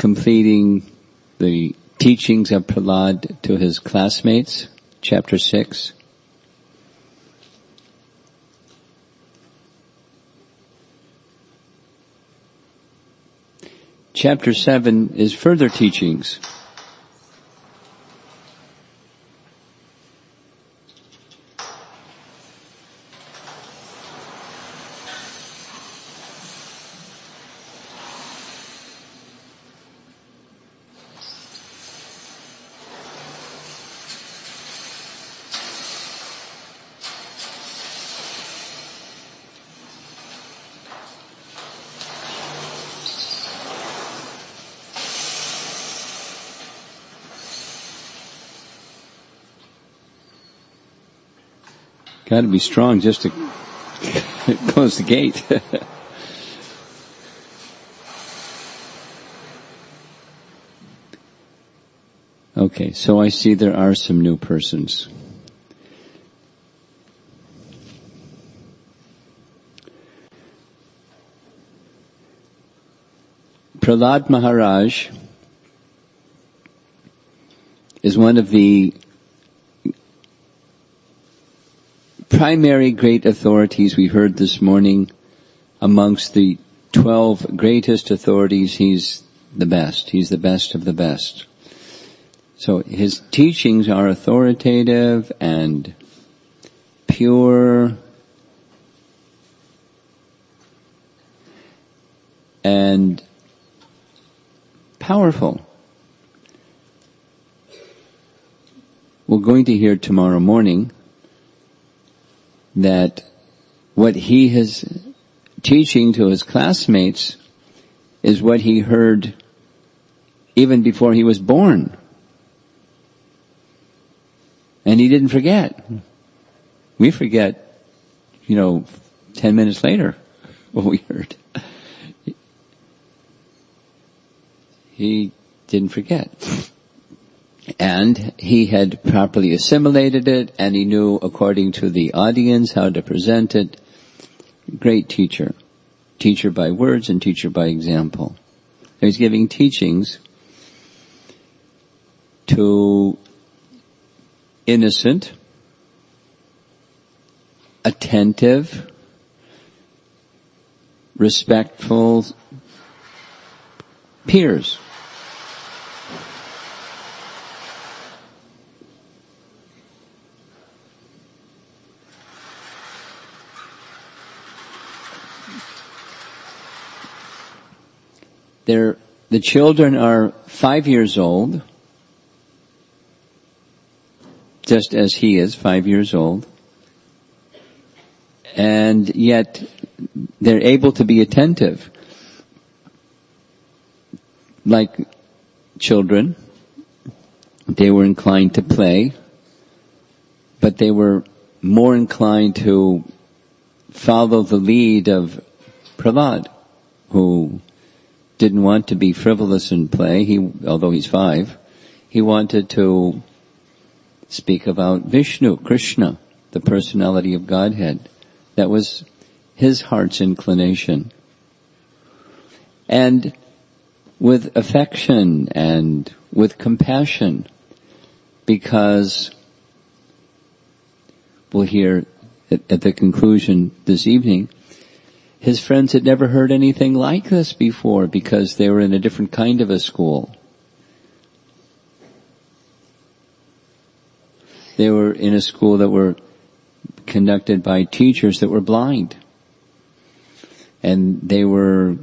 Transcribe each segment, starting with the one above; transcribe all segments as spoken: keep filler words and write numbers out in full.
completing the teachings of Prahlad to his classmates, chapter six. Chapter seven is further teachings. Got to be strong just to close the gate. Okay, so I see there are some new persons. Prahlad Maharaj is one of the primary great authorities we heard this morning. Amongst the twelve greatest authorities, he's the best. He's the best of the best. So his teachings are authoritative and pure and powerful. We're going to hear tomorrow morning that what he is teaching to his classmates is what he heard even before he was born. And he didn't forget. We forget, you know, ten minutes later what we heard. He didn't forget. And he had properly assimilated it, and he knew according to the audience how to present it. Great teacher. Teacher by words and teacher by example. He's giving teachings to innocent, attentive, respectful peers. They're, the children are five years old, just as he is five years old, and yet they're able to be attentive. Like children, they were inclined to play, but they were more inclined to follow the lead of Prahlad, who didn't want to be frivolous in play. He, although he's five, he wanted to speak about Vishnu, Krishna, the personality of Godhead. That was his heart's inclination. And with affection and with compassion, because we'll hear at, at the conclusion this evening, his friends had never heard anything like this before because they were in a different kind of a school. They were in a school that were conducted by teachers that were blind. And they were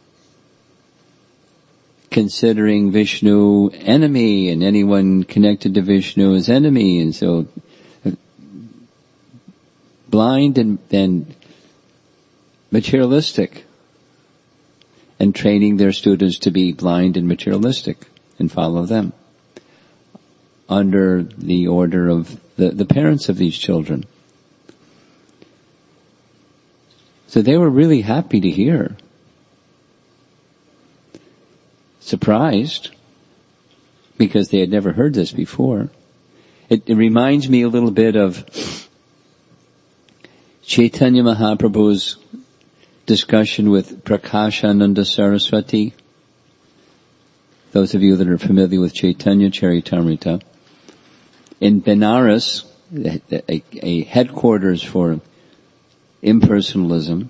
considering Vishnu enemy and anyone connected to Vishnu as enemy. And so blind and, and materialistic, and training their students to be blind and materialistic and follow them under the order of the, the parents of these children. So they were really happy to hear. Surprised, because they had never heard this before. It, it reminds me a little bit of Chaitanya Mahaprabhu's discussion with Prakashananda Saraswati. those of you that are familiar with Chaitanya Charitamrita, in Benares, a, a headquarters for impersonalism,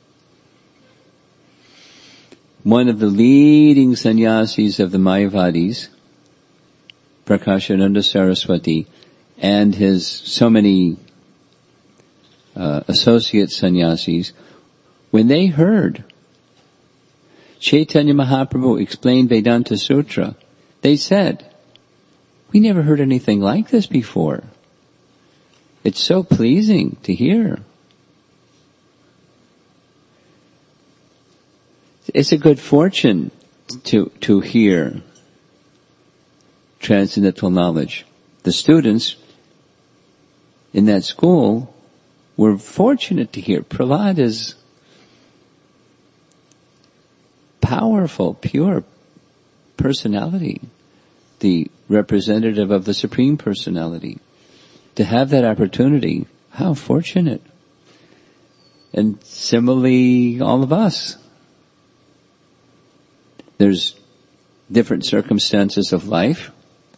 one of the leading sannyasis of the Mayavadis, Prakashananda Saraswati, and his so many uh, associate sannyasis, when they heard Chaitanya Mahaprabhu explain Vedanta Sutra, they said, "We never heard anything like this before. It's so pleasing to hear." It's a good fortune to, to hear transcendental knowledge. The students in that school were fortunate to hear. Prahlad is powerful, pure personality, the representative of the Supreme Personality. To have that opportunity, how fortunate. And similarly, all of us. There's different circumstances of life,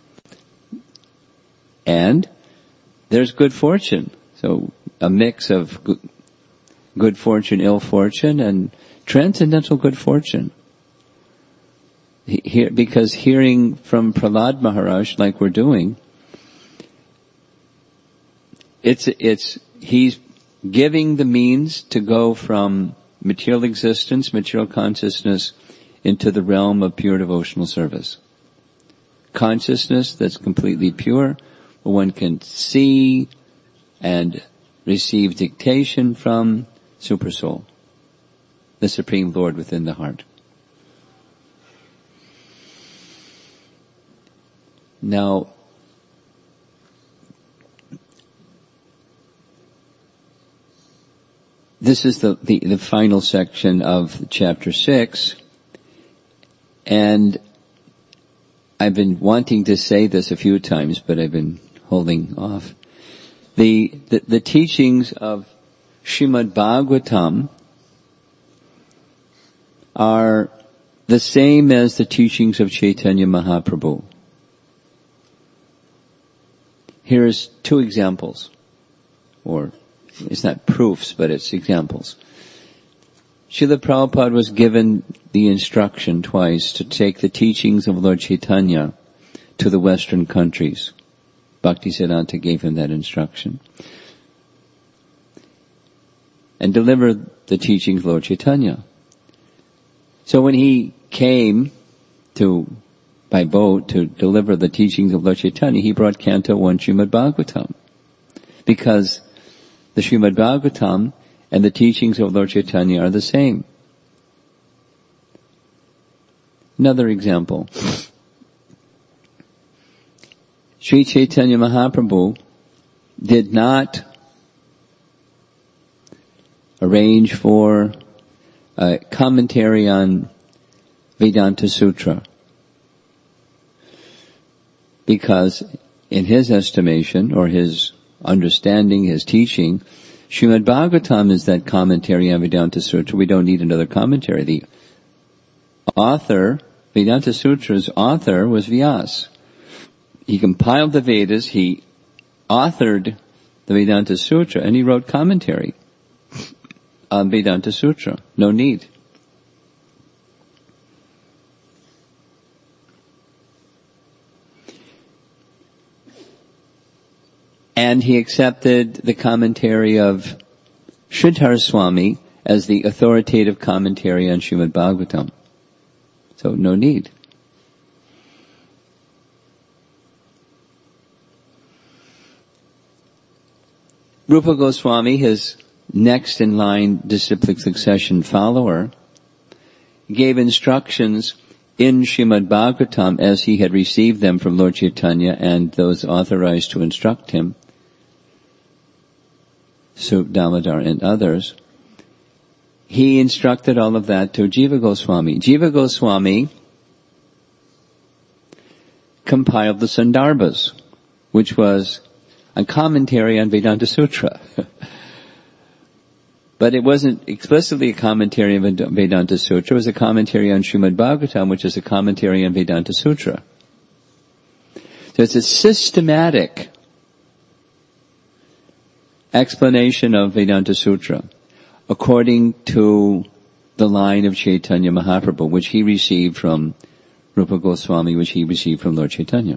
and there's good fortune. So a mix of good fortune, ill fortune, and transcendental good fortune. Here, because hearing from Prahlad Maharaj, like we're doing, it's, it's, he's giving the means to go from material existence, material consciousness, into the realm of pure devotional service. Consciousness that's completely pure, where one can see and receive dictation from Supersoul, the Supreme Lord within the heart. Now, this is the, the, the final section of chapter six, and I've been wanting to say this a few times, but I've been holding off. The, the, the teachings of Srimad Bhagavatam are the same as the teachings of Chaitanya Mahaprabhu. Here's two examples, or it's not proofs, but it's examples. Srila Prabhupada was given the instruction twice to take the teachings of Lord Chaitanya to the Western countries. Bhaktisiddhanta gave him that instruction. And deliver the teachings of Lord Chaitanya. So when he came to, by boat, to deliver the teachings of Lord Chaitanya, he brought Canto one Srimad Bhagavatam. Because the Srimad Bhagavatam and the teachings of Lord Chaitanya are the same. Another example. Sri Chaitanya Mahaprabhu did not arrange for a commentary on Vedanta Sutra, because in his estimation, or his understanding, his teaching, Srimad Bhagavatam is that commentary on Vedanta Sutra. We don't need another commentary. The author, Vedanta Sutra's author, was Vyasa. He compiled the Vedas, he authored the Vedanta Sutra, and he wrote commentary on Vedanta Sutra. No need. And he accepted the commentary of Sridhar Swami as the authoritative commentary on Srimad Bhagavatam. So no need. Rupa Goswami, his next in line disciplic succession follower, gave instructions in Srimad Bhagavatam as he had received them from Lord Chaitanya and those authorized to instruct him, Sup Damodar and others. He instructed all of that to Jiva Goswami. Jiva Goswami compiled the Sandarbhas, which was a commentary on Vedanta Sutra. But it wasn't explicitly a commentary on Vedanta Sutra. It was a commentary on Srimad Bhagavatam, which is a commentary on Vedanta Sutra. So it's a systematic explanation of Vedanta Sutra according to the line of Chaitanya Mahaprabhu, which he received from Rupa Goswami, which he received from Lord Chaitanya.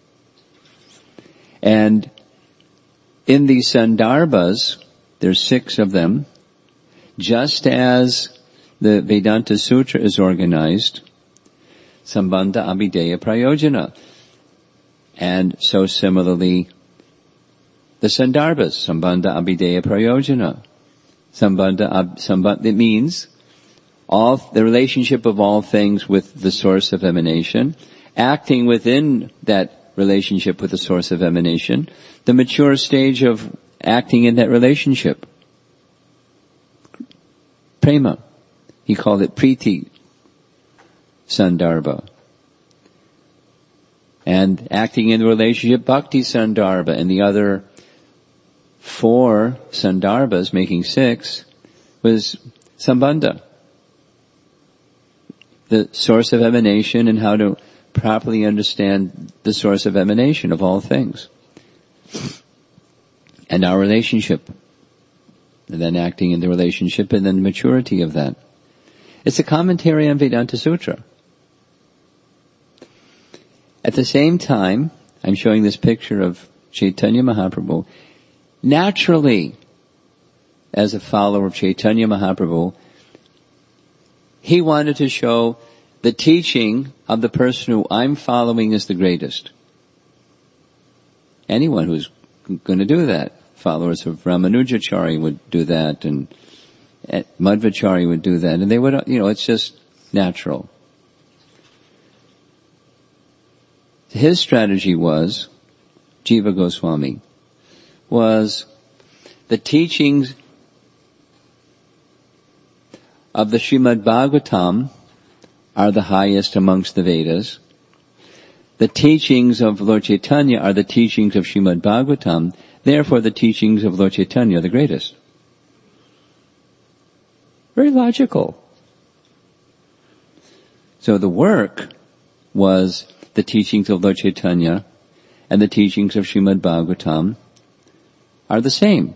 And in these Sandarbhas, there's six of them, just as the Vedanta Sutra is organized, Sambandha Abhideya Prayojana. And so similarly, the Sandarbhas, Sambandha Abhideya Prayojana. Sambandha, ab, sambandha, it means all, the relationship of all things with the source of emanation, acting within that relationship with the source of emanation, the mature stage of acting in that relationship. Prema. He called it Priti Sandarbha. And acting in the relationship, Bhakti Sandarbha, and the other four Sandarbhas, making six, was Sambandha. The source of emanation and how to properly understand the source of emanation of all things. And our relationship. And then acting in the relationship and then the maturity of that. It's a commentary on Vedanta Sutra. At the same time, I'm showing this picture of Chaitanya Mahaprabhu. Naturally, as a follower of Chaitanya Mahaprabhu, he wanted to show the teaching of the person who I'm following is the greatest. Anyone who's going to do that. Followers of Ramanujacharya would do that, and Madhvacharya would do that, and they would, you know, it's just natural. His strategy was, Jiva Goswami, was the teachings of the Srimad Bhagavatam are the highest amongst the Vedas. The teachings of Lord Chaitanya are the teachings of Srimad Bhagavatam. Therefore, the teachings of Lord Chaitanya are the greatest. Very logical. So the work was the teachings of Lord Chaitanya and the teachings of Srimad Bhagavatam are the same.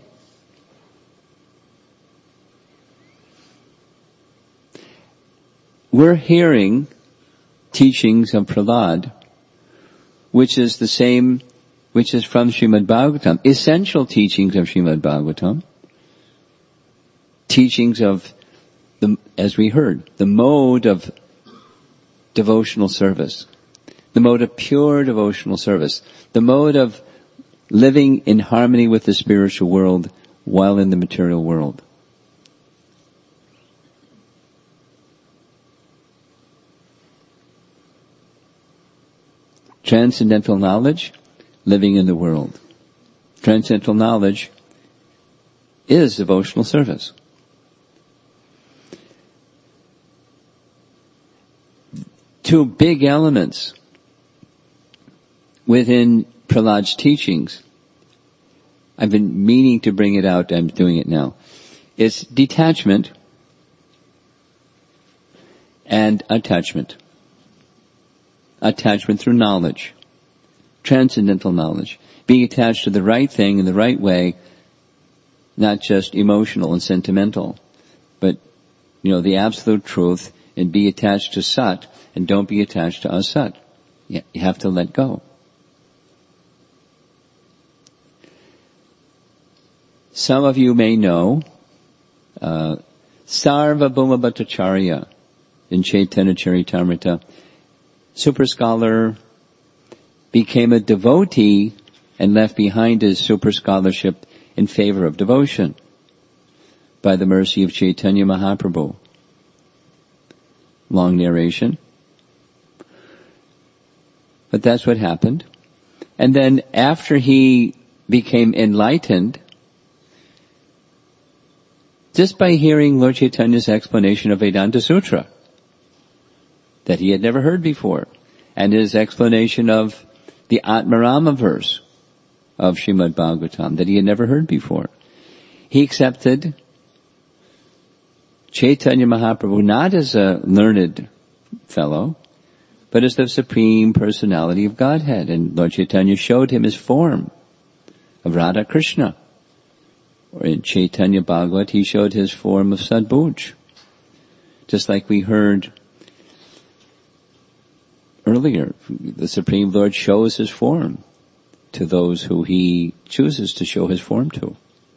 We're hearing teachings of Prahlad, which is the same, which is from Srimad Bhagavatam, essential teachings of Srimad Bhagavatam, teachings of, the, as we heard, the mode of devotional service, the mode of pure devotional service, the mode of living in harmony with the spiritual world while in the material world. Transcendental knowledge, living in the world. Transcendental knowledge is devotional service. Two big elements within Prahlad's teachings, I've been meaning to bring it out, I'm doing it now. It's detachment and attachment. Attachment through knowledge. Transcendental knowledge. Being attached to the right thing in the right way, not just emotional and sentimental, but, you know, the absolute truth, and be attached to Sat, and don't be attached to Asat. You have to let go. Some of you may know, uh, Sarvabhauma Bhattacharya in Chaitanya Charitamrita, super scholar, became a devotee and left behind his super scholarship in favor of devotion by the mercy of Chaitanya Mahaprabhu. Long narration. But that's what happened. And then after he became enlightened, just by hearing Lord Chaitanya's explanation of Vedanta Sutra, that he had never heard before, and his explanation of the Atmarama verse of Srimad Bhagavatam that he had never heard before, he accepted Chaitanya Mahaprabhu not as a learned fellow, but as the Supreme Personality of Godhead. And Lord Chaitanya showed him his form of Radha Krishna. Or in Chaitanya Bhagavat, he showed his form of Sadbhuj. Just like we heard earlier, the Supreme Lord shows his form to those who he chooses to show his form to.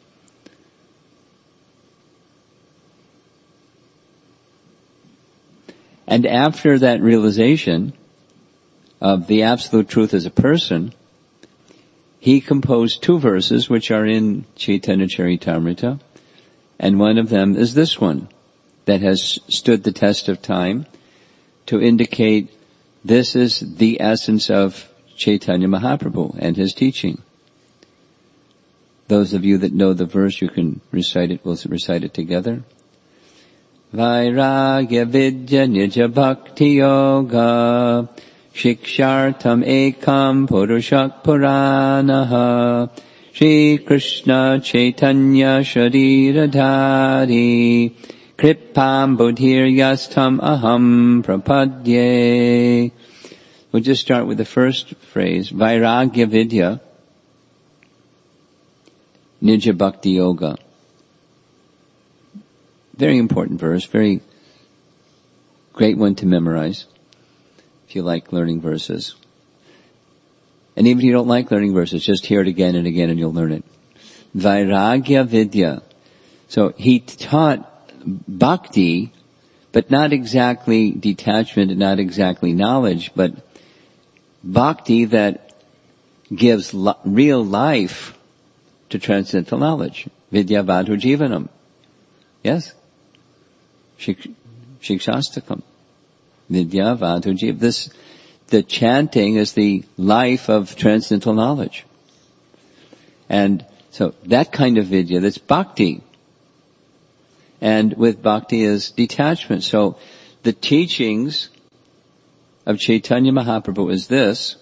And after that realization of the absolute truth as a person, he composed two verses which are in Chaitanya Charitamrita, and one of them is this one that has stood the test of time to indicate this is the essence of Chaitanya Mahaprabhu and his teaching. Those of you that know the verse, you can recite it. We'll recite it together. Vairagya vidya nija bhakti yoga shikshartam ekam purushak puranaha Shri Krishna Chaitanya Shariradhari Kripam Bodhir Yastam Aham Prapadye. We'll just start with the first phrase, Vairagya Vidya Nija Bhakti Yoga. Very important verse, very great one to memorize if you like learning verses. And even if you don't like learning verses, just hear it again and again and you'll learn it. Vairagya Vidya. So he taught bhakti, but not exactly detachment and not exactly knowledge, but bhakti that gives lo- real life to transcendental knowledge. Vidya Vadhu Jivanam. Yes? Shik- Shikshastakam. Vidya Vadhu Jivanam. This, the chanting is the life of transcendental knowledge. And so that kind of vidya, that's bhakti. And with bhakti is detachment. So the teachings of Chaitanya Mahaprabhu is this.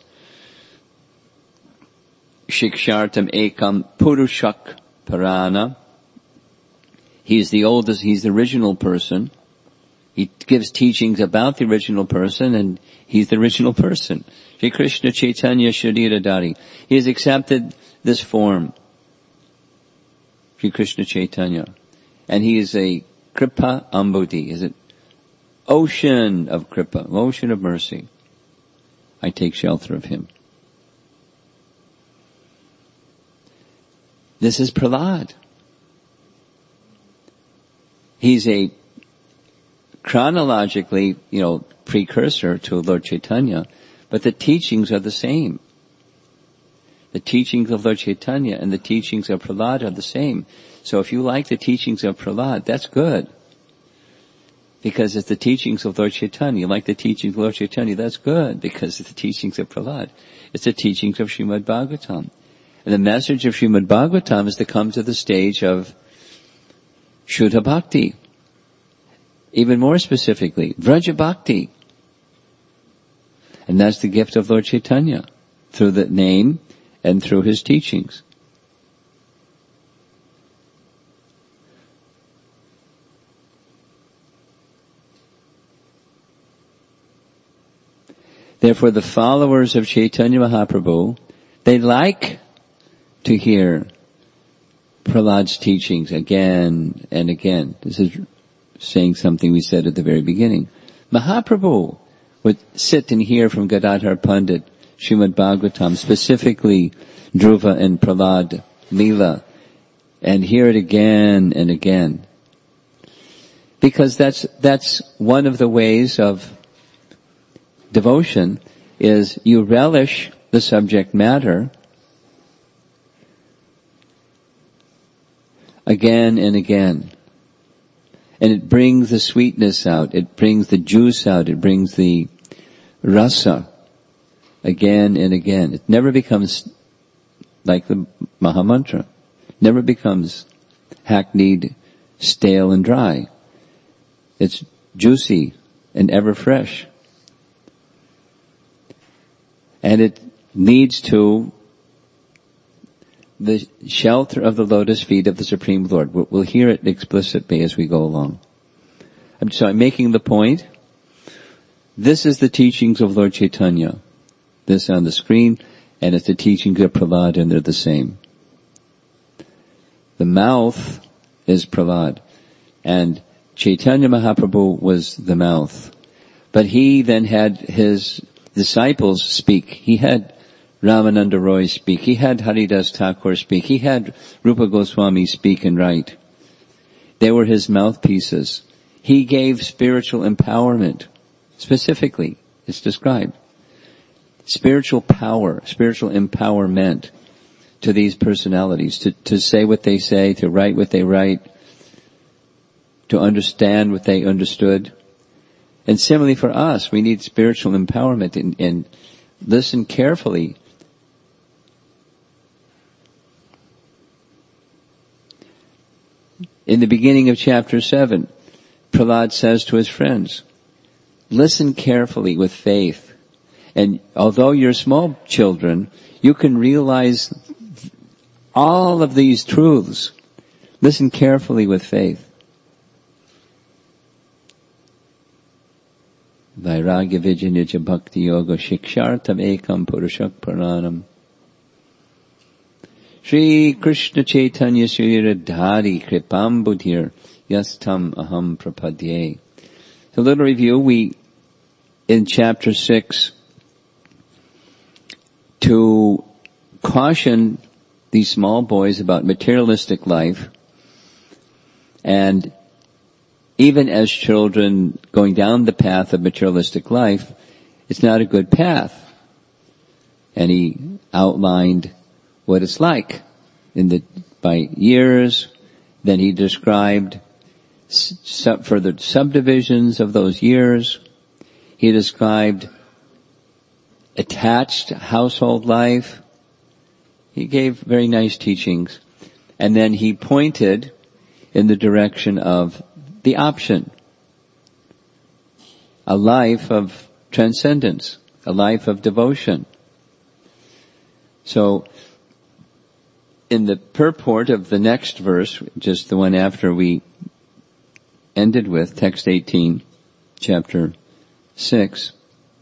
Shikshartam ekam purushak parana. He's the oldest, he's the original person. He gives teachings about the original person, and he's the original person. Shri Krishna Chaitanya Shariradhari. He has accepted this form. Shri Krishna Chaitanya. And he is a Kripa Ambudhi. Is it ocean of Kripa, ocean of mercy. I take shelter of him. This is Prahlad. He's a chronologically, you know, precursor to Lord Chaitanya, but the teachings are the same. The teachings of Lord Chaitanya and the teachings of Prahlad are the same. So if you like the teachings of Prahlad, that's good. Because it's the teachings of Lord Chaitanya. You like the teachings of Lord Chaitanya, that's good. Because it's the teachings of Prahlad. It's the teachings of Srimad Bhagavatam. And the message of Srimad Bhagavatam is to come to the stage of Shuddha Bhakti. Even more specifically, Vraja Bhakti. And that's the gift of Lord Chaitanya, through the name and through his teachings. Therefore, the followers of Chaitanya Mahaprabhu, they like to hear Prahlad's teachings again and again. This is saying something we said at the very beginning. Mahaprabhu would sit and hear from Gadadhar Pandit, Srimad Bhagavatam, specifically Dhruva and Prahlad Leela, and hear it again and again. Because that's, that's one of the ways of devotion, is you relish the subject matter again and again. And it brings the sweetness out, it brings the juice out, it brings the rasa again and again. It never becomes like the Mahamantra. Never becomes hackneyed, stale and dry. It's juicy and ever fresh. And it leads to the shelter of the lotus feet of the Supreme Lord. We'll hear it explicitly as we go along. I'm sorry, making the point. This is the teachings of Lord Chaitanya. This on the screen, and it's the teachings of Prahlad, and they're the same. The mouth is Prahlad, and Chaitanya Mahaprabhu was the mouth. But he then had his disciples speak. He had Ramananda Roy speak. He had Haridas Thakur speak. He had Rupa Goswami speak and write. They were his mouthpieces. He gave spiritual empowerment. Specifically, it's described. Spiritual power, spiritual empowerment to these personalities, to, to say what they say, to write what they write, to understand what they understood. And similarly for us, we need spiritual empowerment, and, and listen carefully. In the beginning of chapter seven, Prahlad says to his friends, listen carefully with faith. And although you're small children, you can realize all of these truths. Listen carefully with faith. Vairagya Vijnana Bhakti Yoga Shikshartam Ekam Purushak Paranam. Shri Krishna Chaitanya Sriradhari Kripam Buddhir Yastam Aham Prapadye. So a little review, we, in chapter six, to caution these small boys about materialistic life, and even as children going down the path of materialistic life, it's not a good path. And he outlined what it's like in the, by years. Then he described sub, further subdivisions of those years. He described attached household life. He gave very nice teachings. And then he pointed in the direction of the option. A life of transcendence. A life of devotion. So, in the purport of the next verse, just the one after we ended with, text eighteen, chapter six,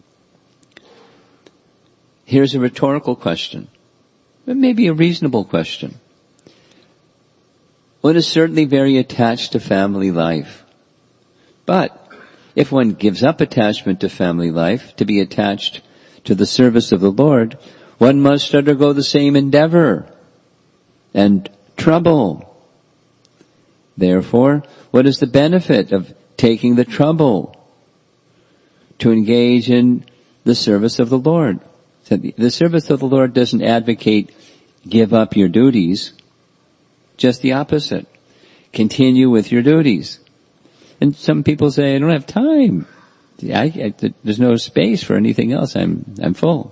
here's a rhetorical question. It may be a reasonable question. One is certainly very attached to family life. But if one gives up attachment to family life to be attached to the service of the Lord, one must undergo the same endeavor and trouble. Therefore, what is the benefit of taking the trouble to engage in the service of the Lord? The service of the Lord doesn't advocate give up your duties, just the opposite. Continue with your duties. And some people say, I don't have time. I, I, there's no space for anything else. I'm, I'm full.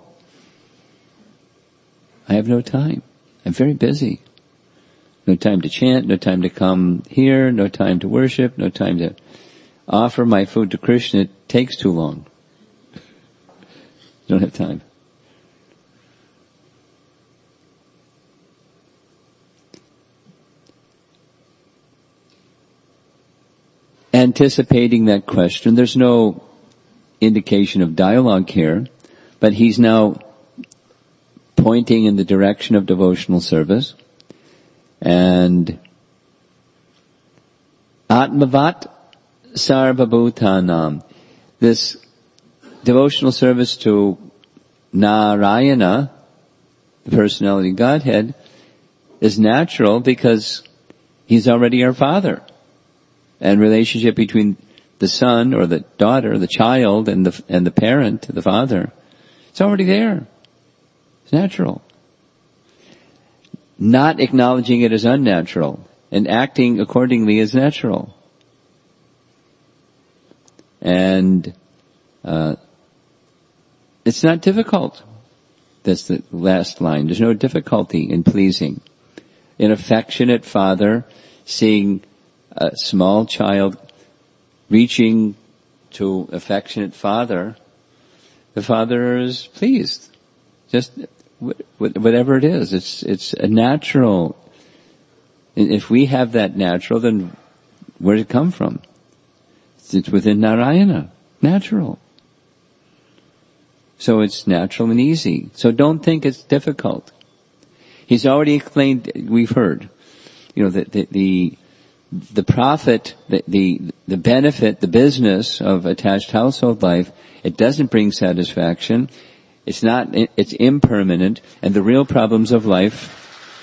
I have no time. I'm very busy. No time to chant, no time to come here, no time to worship, no time to offer my food to Krishna. It takes too long. Don't have time. Anticipating that question, there's no indication of dialogue here, but he's now pointing in the direction of devotional service. And Atmavat Sarvabhutanam, this devotional service to Narayana, the personality of Godhead, is natural because he's already our Father. And relationship between the son or the daughter, the child, and the and the parent, the father, it's already there. It's natural. Not acknowledging it as unnatural and acting accordingly is natural. And uh it's not difficult. That's the last line. There's no difficulty in pleasing an affectionate father, seeing a small child reaching to affectionate father. The father is pleased. Just whatever it is, it's it's a natural. If we have that natural, then where did it come from? it's within Narayana. Natural. So it's natural and easy. So don't think it's difficult. He's already explained, we've heard, you know, the, the, the, the profit, the, the, the benefit, the business of attached household life, it doesn't bring satisfaction. It's not, it's impermanent, and the real problems of life,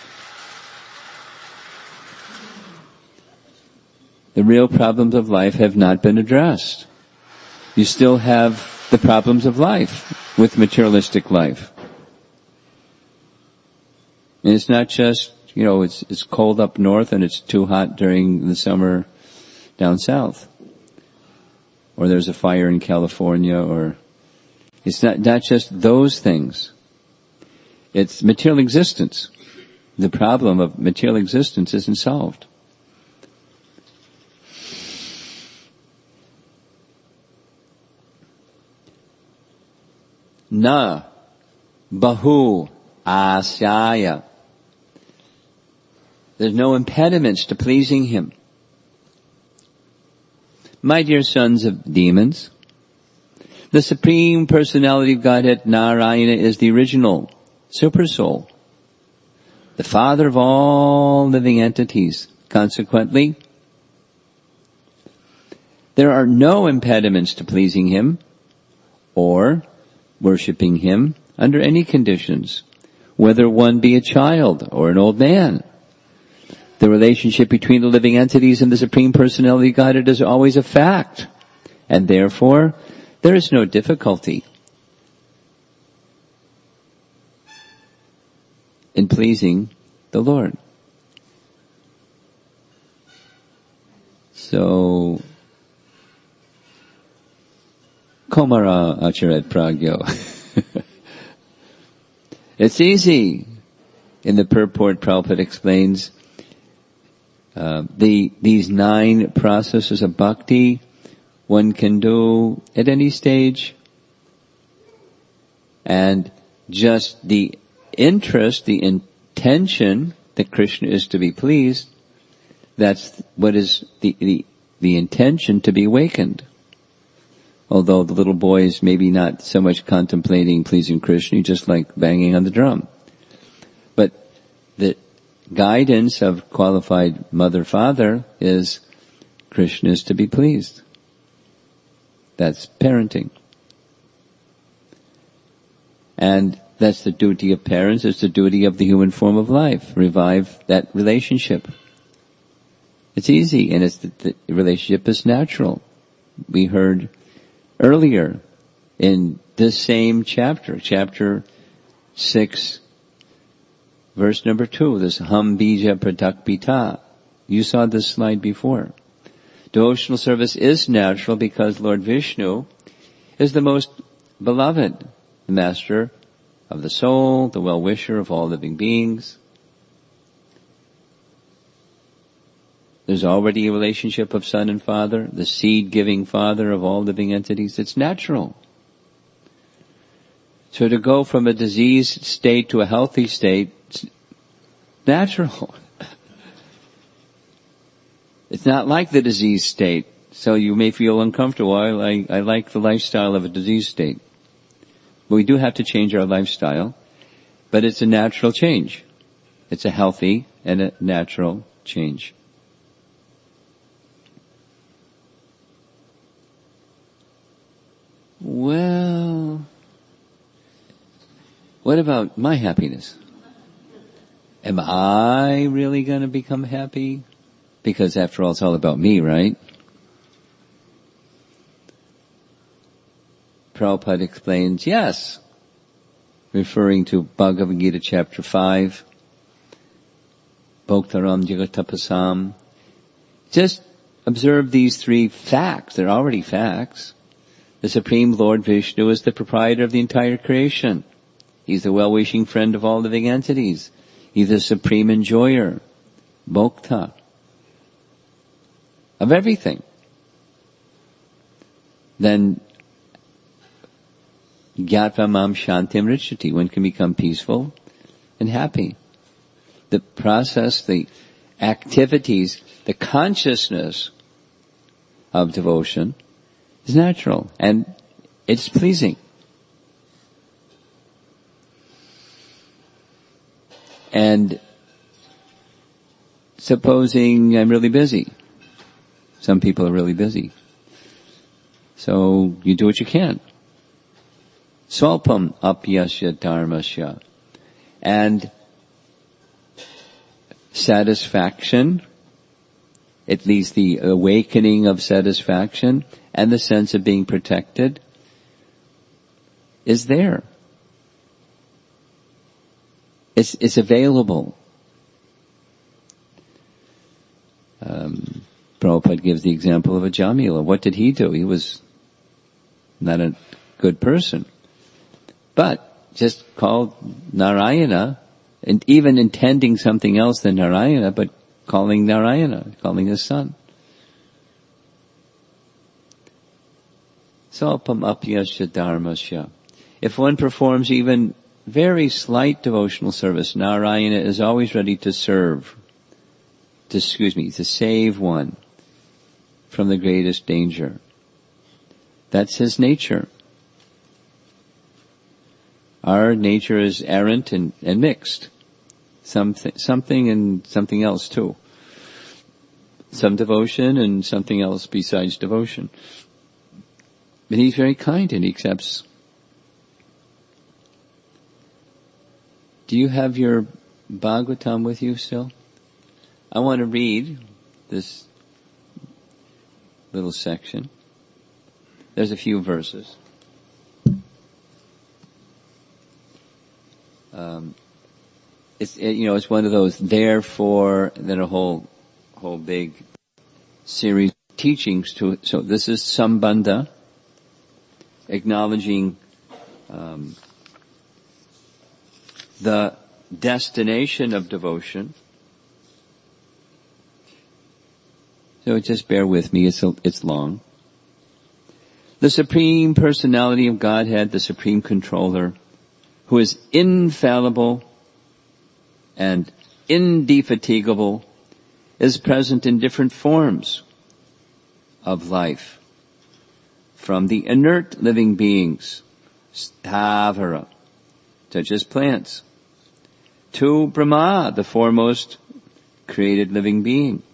the real problems of life have not been addressed. You still have the problems of life with materialistic life. And it's not just, you know, it's, it's cold up north and it's too hot during the summer down south. Or there's a fire in California, or it's not, not just those things. It's material existence. The problem of material existence isn't solved. Na bahu asyaya. There's no impediments to pleasing him. My dear sons of demons, the Supreme Personality of Godhead, Narayana, is the original Super Soul, the Father of all living entities. Consequently, there are no impediments to pleasing him or worshipping him under any conditions, whether one be a child or an old man. The relationship between the living entities and the Supreme Personality of Godhead is always a fact, and therefore there is no difficulty in pleasing the Lord. So, Komara Acharet Pragyo. It's easy. In the purport, Prabhupada explains uh, the these nine processes of bhakti one can do at any stage, and just the interest, the intention that Krishna is to be pleased, that's what is the the, the intention to be awakened. Although the little boy is maybe not so much contemplating pleasing Krishna, he just like banging on the drum. But the guidance of qualified mother-father is Krishna is to be pleased. That's parenting. And that's the duty of parents, it's the duty of the human form of life. Revive that relationship. It's easy, and it's the, the relationship is natural. We heard earlier in this same chapter, chapter six, verse number two, this Ham Bija Pratak Pita. You saw this slide before. Devotional service is natural because Lord Vishnu is the most beloved, the master of the soul, the well-wisher of all living beings. There's already a relationship of son and father, the seed-giving father of all living entities. It's natural. So to go from a diseased state to a healthy state, it's natural. It's not like the diseased state, so you may feel uncomfortable. I, I, I like the lifestyle of a diseased state. But we do have to change our lifestyle, but it's a natural change. It's a healthy and a natural change. Well, what about my happiness? Am I really going to become happy? Because after all, it's all about me, right? Prabhupada explains, yes, referring to Bhagavad Gita chapter five, Bhoktaram Jagatapasam. Just observe these three facts. They're already facts. The Supreme Lord Vishnu is the proprietor of the entire creation. He's the well-wishing friend of all living entities. He's the supreme enjoyer, Bhokta, of everything. Then, Gyatva Mam Shantim Richati, one can become peaceful and happy. The process, the activities, the consciousness of devotion is natural and it's pleasing. And supposing I'm really busy. Some people are really busy. So you do what you can. Swalpam apyasya dharmasya. And satisfaction, at least the awakening of satisfaction and the sense of being protected is there. It's, it's available. Um, Prabhupada gives the example of a Jamila. What did he do? He was not a good person. But just called Narayana, and even intending something else than Narayana, but calling Narayana, calling his son. Salpam apyasya dharmasya. If one performs even very slight devotional service, Narayana is always ready to serve, to, excuse me, to save one from the greatest danger. That's his nature. Our nature is errant and, and mixed. Something, something and something else too. Some devotion and something else besides devotion. But he's very kind and he accepts. Do you have your Bhagavatam with you still? I want to read this little section. There's a few verses. Um, it's, it, you know, it's one of those therefore, then a whole, whole big series of teachings to it. So this is Sambandha, acknowledging, um, the destination of devotion. So just bear with me, it's, a, it's long. The Supreme Personality of Godhead, the Supreme Controller, who is infallible and indefatigable, is present in different forms of life. From the inert living beings, Stavara, such as plants, to Brahma, the foremost created living being.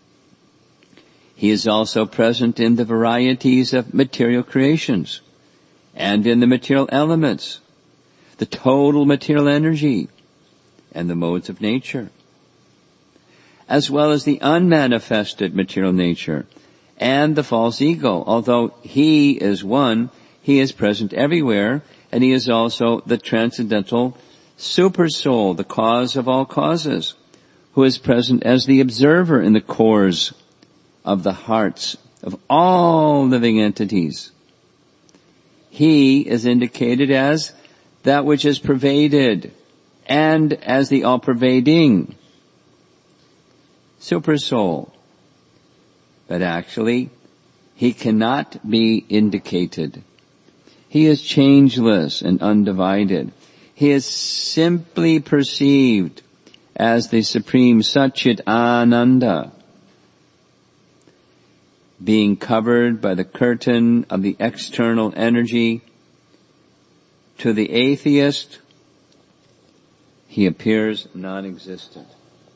He is also present in the varieties of material creations and in the material elements, the total material energy and the modes of nature, as well as the unmanifested material nature and the false ego. Although he is one, he is present everywhere, and he is also the transcendental super soul, the cause of all causes, who is present as the observer in the cores of the hearts of all living entities. He is indicated as that which is pervaded and as the all-pervading super soul. But actually, he cannot be indicated. He is changeless and undivided. He is simply perceived as the Supreme Satchit Ananda, being covered by the curtain of the external energy. To the atheist, he appears non-existent.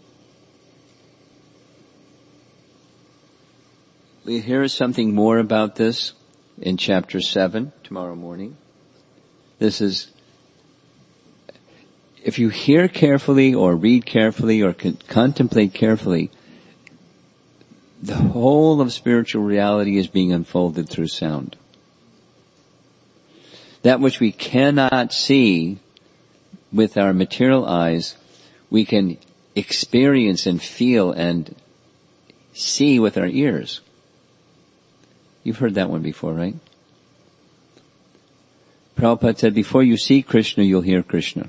We hear something more about this in chapter seven tomorrow morning. This is, if you hear carefully or read carefully or con- contemplate carefully, the whole of spiritual reality is being unfolded through sound. That which we cannot see with our material eyes, we can experience and feel and see with our ears. You've heard that one before, right? Prabhupada said, before you see Krishna, you'll hear Krishna.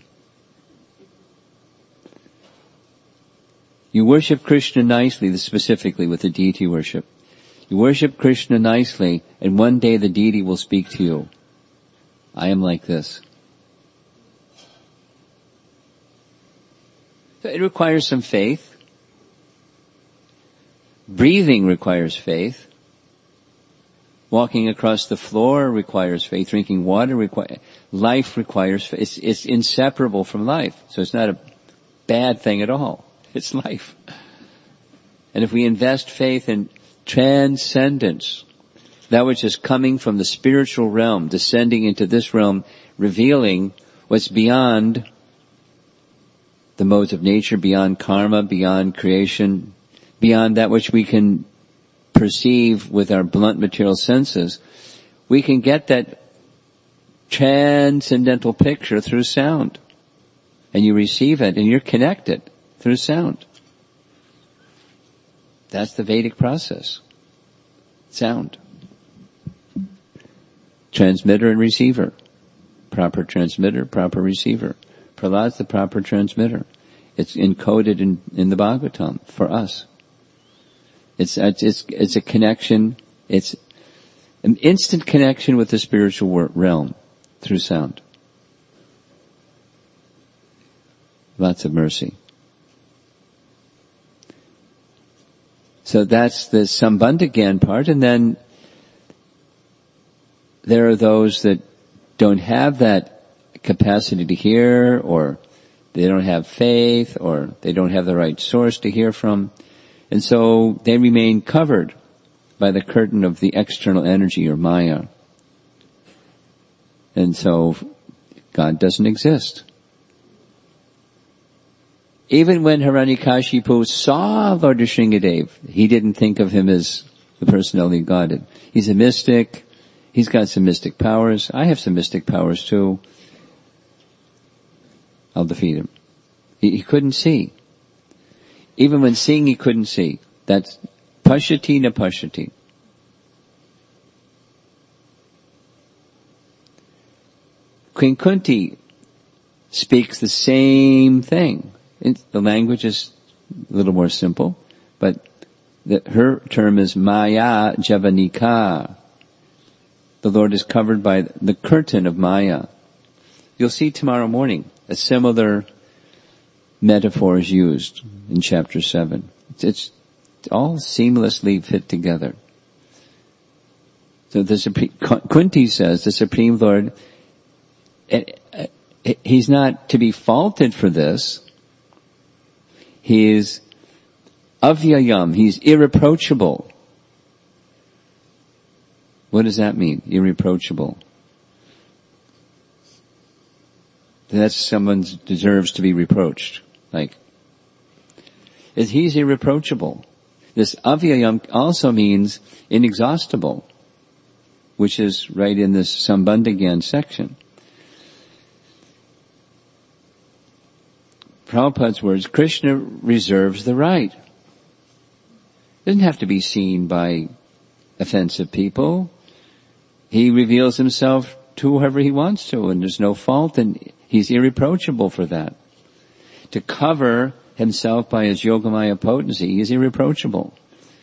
You worship Krishna nicely, specifically with the deity worship. You worship Krishna nicely, and one day the deity will speak to you. I am like this. So it requires some faith. Breathing requires faith. Walking across the floor requires faith. Drinking water requires, life requires faith. It's, it's inseparable from life. So it's not a bad thing at all. It's life. And if we invest faith in transcendence, that which is coming from the spiritual realm, descending into this realm, revealing what's beyond the modes of nature, beyond karma, beyond creation, beyond that which we can perceive with our blunt material senses, we can get that transcendental picture through sound. And you receive it and you're connected through sound. That's the Vedic process. Sound. Transmitter and receiver. Proper transmitter, proper receiver. Prahlad's the proper transmitter. It's encoded in, in the Bhagavatam for us. It's, it's, it's a connection, it's an instant connection with the spiritual realm through sound. Lots of mercy. So that's the Sambandha part, and then there are those that don't have that capacity to hear, or they don't have faith, or they don't have the right source to hear from. And so they remain covered by the curtain of the external energy or Maya. And so God doesn't exist. Even when Hiranyakashipu saw Lord Nrsingadev, he didn't think of him as the personality of God. He's a mystic. He's got some mystic powers. I have some mystic powers too. I'll defeat him. He, he couldn't see. Even when seeing, he couldn't see. That's Pashyati na Pashyati. Queen Kunti speaks the same thing. It's, the language is a little more simple, but the, her term is Maya Javanika. The Lord is covered by the curtain of Maya. You'll see tomorrow morning a similar metaphor is used in chapter seven. It's, it's all seamlessly fit together. So the Supreme, Kunti says the Supreme Lord, he's not to be faulted for this. He is avyayam. He's irreproachable. What does that mean? Irreproachable. That someone deserves to be reproached. Like, he's irreproachable. This avyayam also means inexhaustible, which is right in this Sambandha section. Prabhupada's words, Krishna reserves the right. Doesn't have to be seen by offensive people. He reveals himself to whoever he wants to, and there's no fault, and he's irreproachable for that. To cover himself by his Yogamaya potency, he is irreproachable.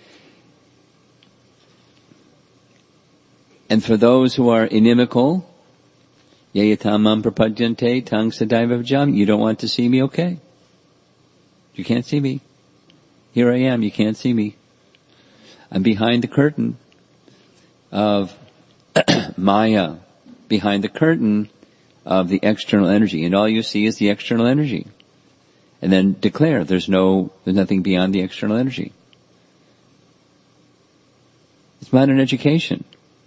And for those who are inimical, Yayatamam prapadyante tang sadaiva vajami. You don't want to see me? Okay. You can't see me. Here I am. You can't see me. I'm behind the curtain of Maya, behind the curtain of the external energy, and all you see is the external energy. And then declare there's no, there's nothing beyond the external energy. It's modern education.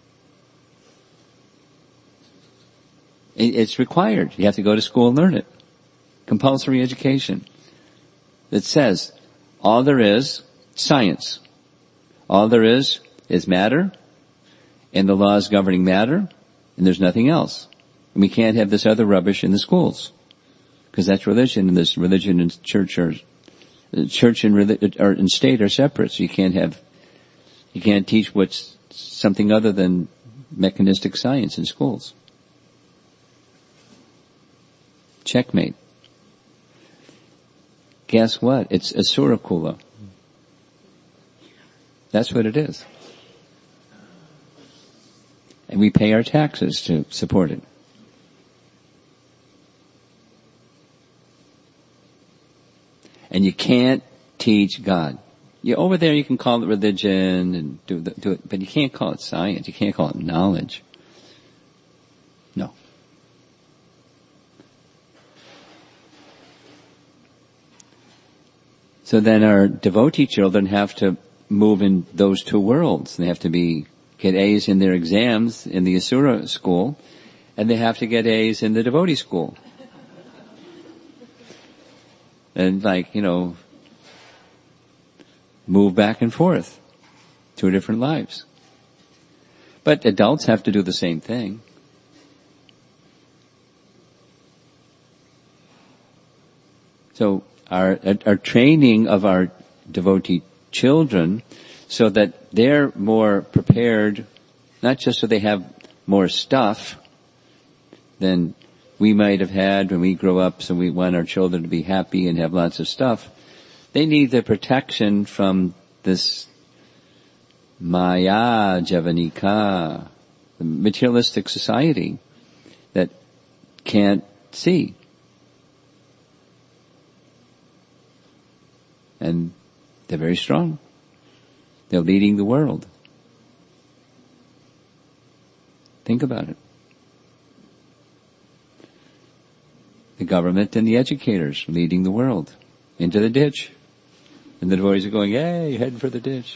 It's required. You have to go to school and learn it. Compulsory education. It says, all there is, science. All there is, is matter, and the laws governing matter, and there's nothing else. And we can't have this other rubbish in the schools. Because that's religion, and this religion and church are, church and, relig- or, and state are separate, so you can't have, you can't teach what's something other than mechanistic science in schools. Checkmate. Guess what? It's Asura Kula. That's what it is. And we pay our taxes to support it. And you can't teach God. You over there, you can call it religion and do, the, do it, but you can't call it science. You can't call it knowledge. No. So then our devotee children have to move in those two worlds. They have to be, get A's in their exams in the Asura school, and they have to get A's in the devotee school. And like, you know, move back and forth. Two different lives. But adults have to do the same thing. So our, our training of our devotee children so that they're more prepared, not just so they have more stuff than we might have had when we grow up, so we want our children to be happy and have lots of stuff. They need the protection from this Maya Javanika, the materialistic society that can't see. And they're very strong. They're leading the world. Think about it. The government and the educators leading the world into the ditch. And the devotees are going, hey, you're heading for the ditch.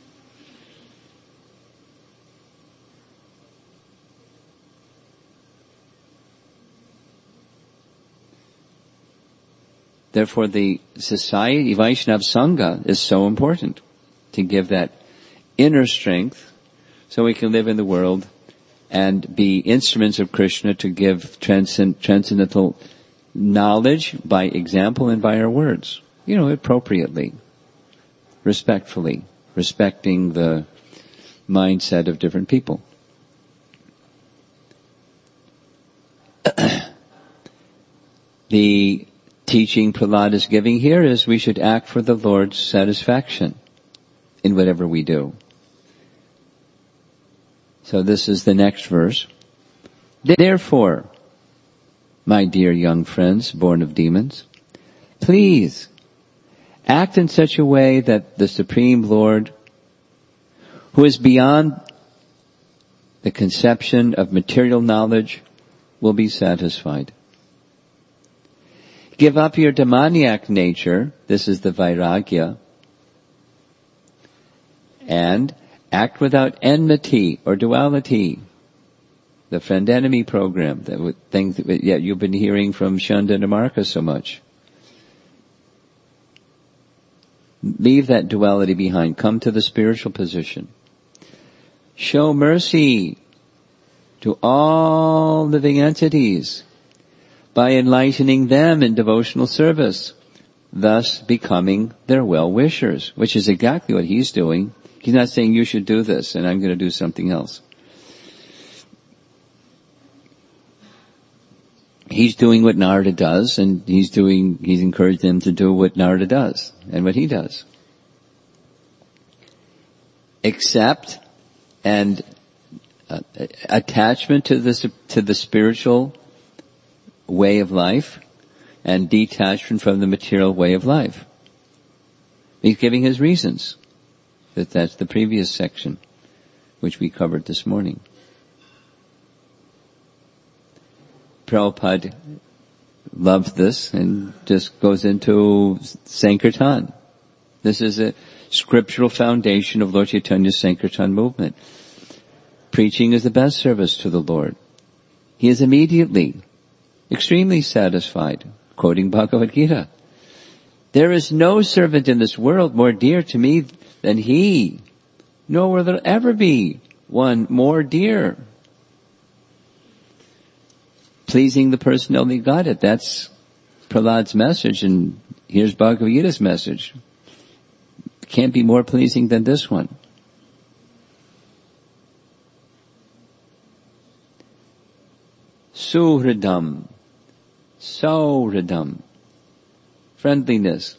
Therefore the society, Vaishnava Sangha, is so important to give that inner strength so we can live in the world and be instruments of Krishna to give transcend, transcendental knowledge by example and by our words. You know, appropriately, respectfully, respecting the mindset of different people. The teaching Prahlad is giving here is we should act for the Lord's satisfaction in whatever we do. So this is the next verse. Therefore, my dear young friends, born of demons, please act in such a way that the Supreme Lord, who is beyond the conception of material knowledge, will be satisfied. Give up your demoniac nature, this is the Vairagya, and act without enmity or duality. The friend-enemy program, that things that yeah, you've been hearing from Shanda and Amarka so much. Leave that duality behind. Come to the spiritual position. Show mercy to all living entities by enlightening them in devotional service, thus becoming their well-wishers, which is exactly what he's doing. He's not saying you should do this and I'm going to do something else. He's doing what Narada does, and he's doing, he's encouraged them to do what Narada does and what he does. Accept and uh, attachment to the, to the spiritual way of life and detachment from the material way of life. He's giving his reasons. That that's the previous section, which we covered this morning. Prabhupada loves this and just goes into Sankirtan. This is a scriptural foundation of Lord Chaitanya's Sankirtan movement. Preaching is the best service to the Lord. He is immediately, extremely satisfied, quoting Bhagavad Gita. There is no servant in this world more dear to me than he, nor will there ever be one more dear. Pleasing the personality of Godhead, that's Prahlad's message, and here's Bhagavad Gita's message. Can't be more pleasing than this one. Suhridam, Sauhridam, friendliness.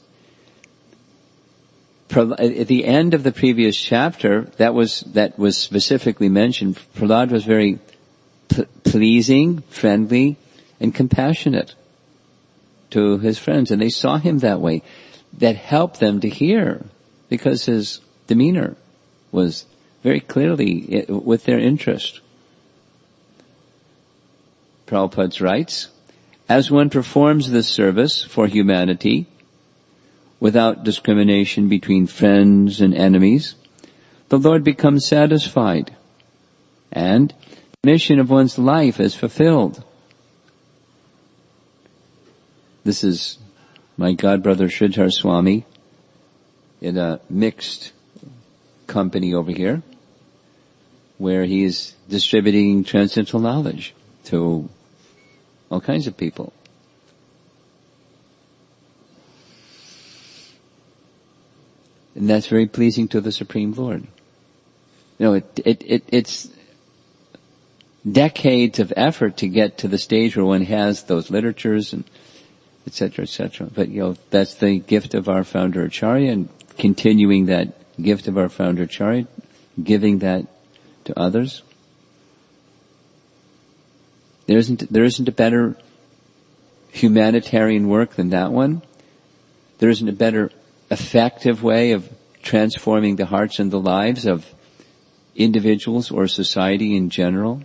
At the end of the previous chapter, that was that was specifically mentioned. Prahlad was very p- pleasing, friendly, and compassionate to his friends, and they saw him that way. That helped them to hear because his demeanor was very clearly with their interest. Prabhupada writes, as one performs this service for humanity without discrimination between friends and enemies, the Lord becomes satisfied and the mission of one's life is fulfilled. This is my godbrother Sridhar Swami in a mixed company over here where he's distributing transcendental knowledge to all kinds of people. And that's very pleasing to the Supreme Lord. You know, it, it, it, it's decades of effort to get to the stage where one has those literatures and et cetera, et cetera. But, you know, that's the gift of our founder Acharya, and continuing that gift of our founder Acharya, giving that to others. There isn't, there isn't a better humanitarian work than that one. There isn't a better effective way of transforming the hearts and the lives of individuals or society in general.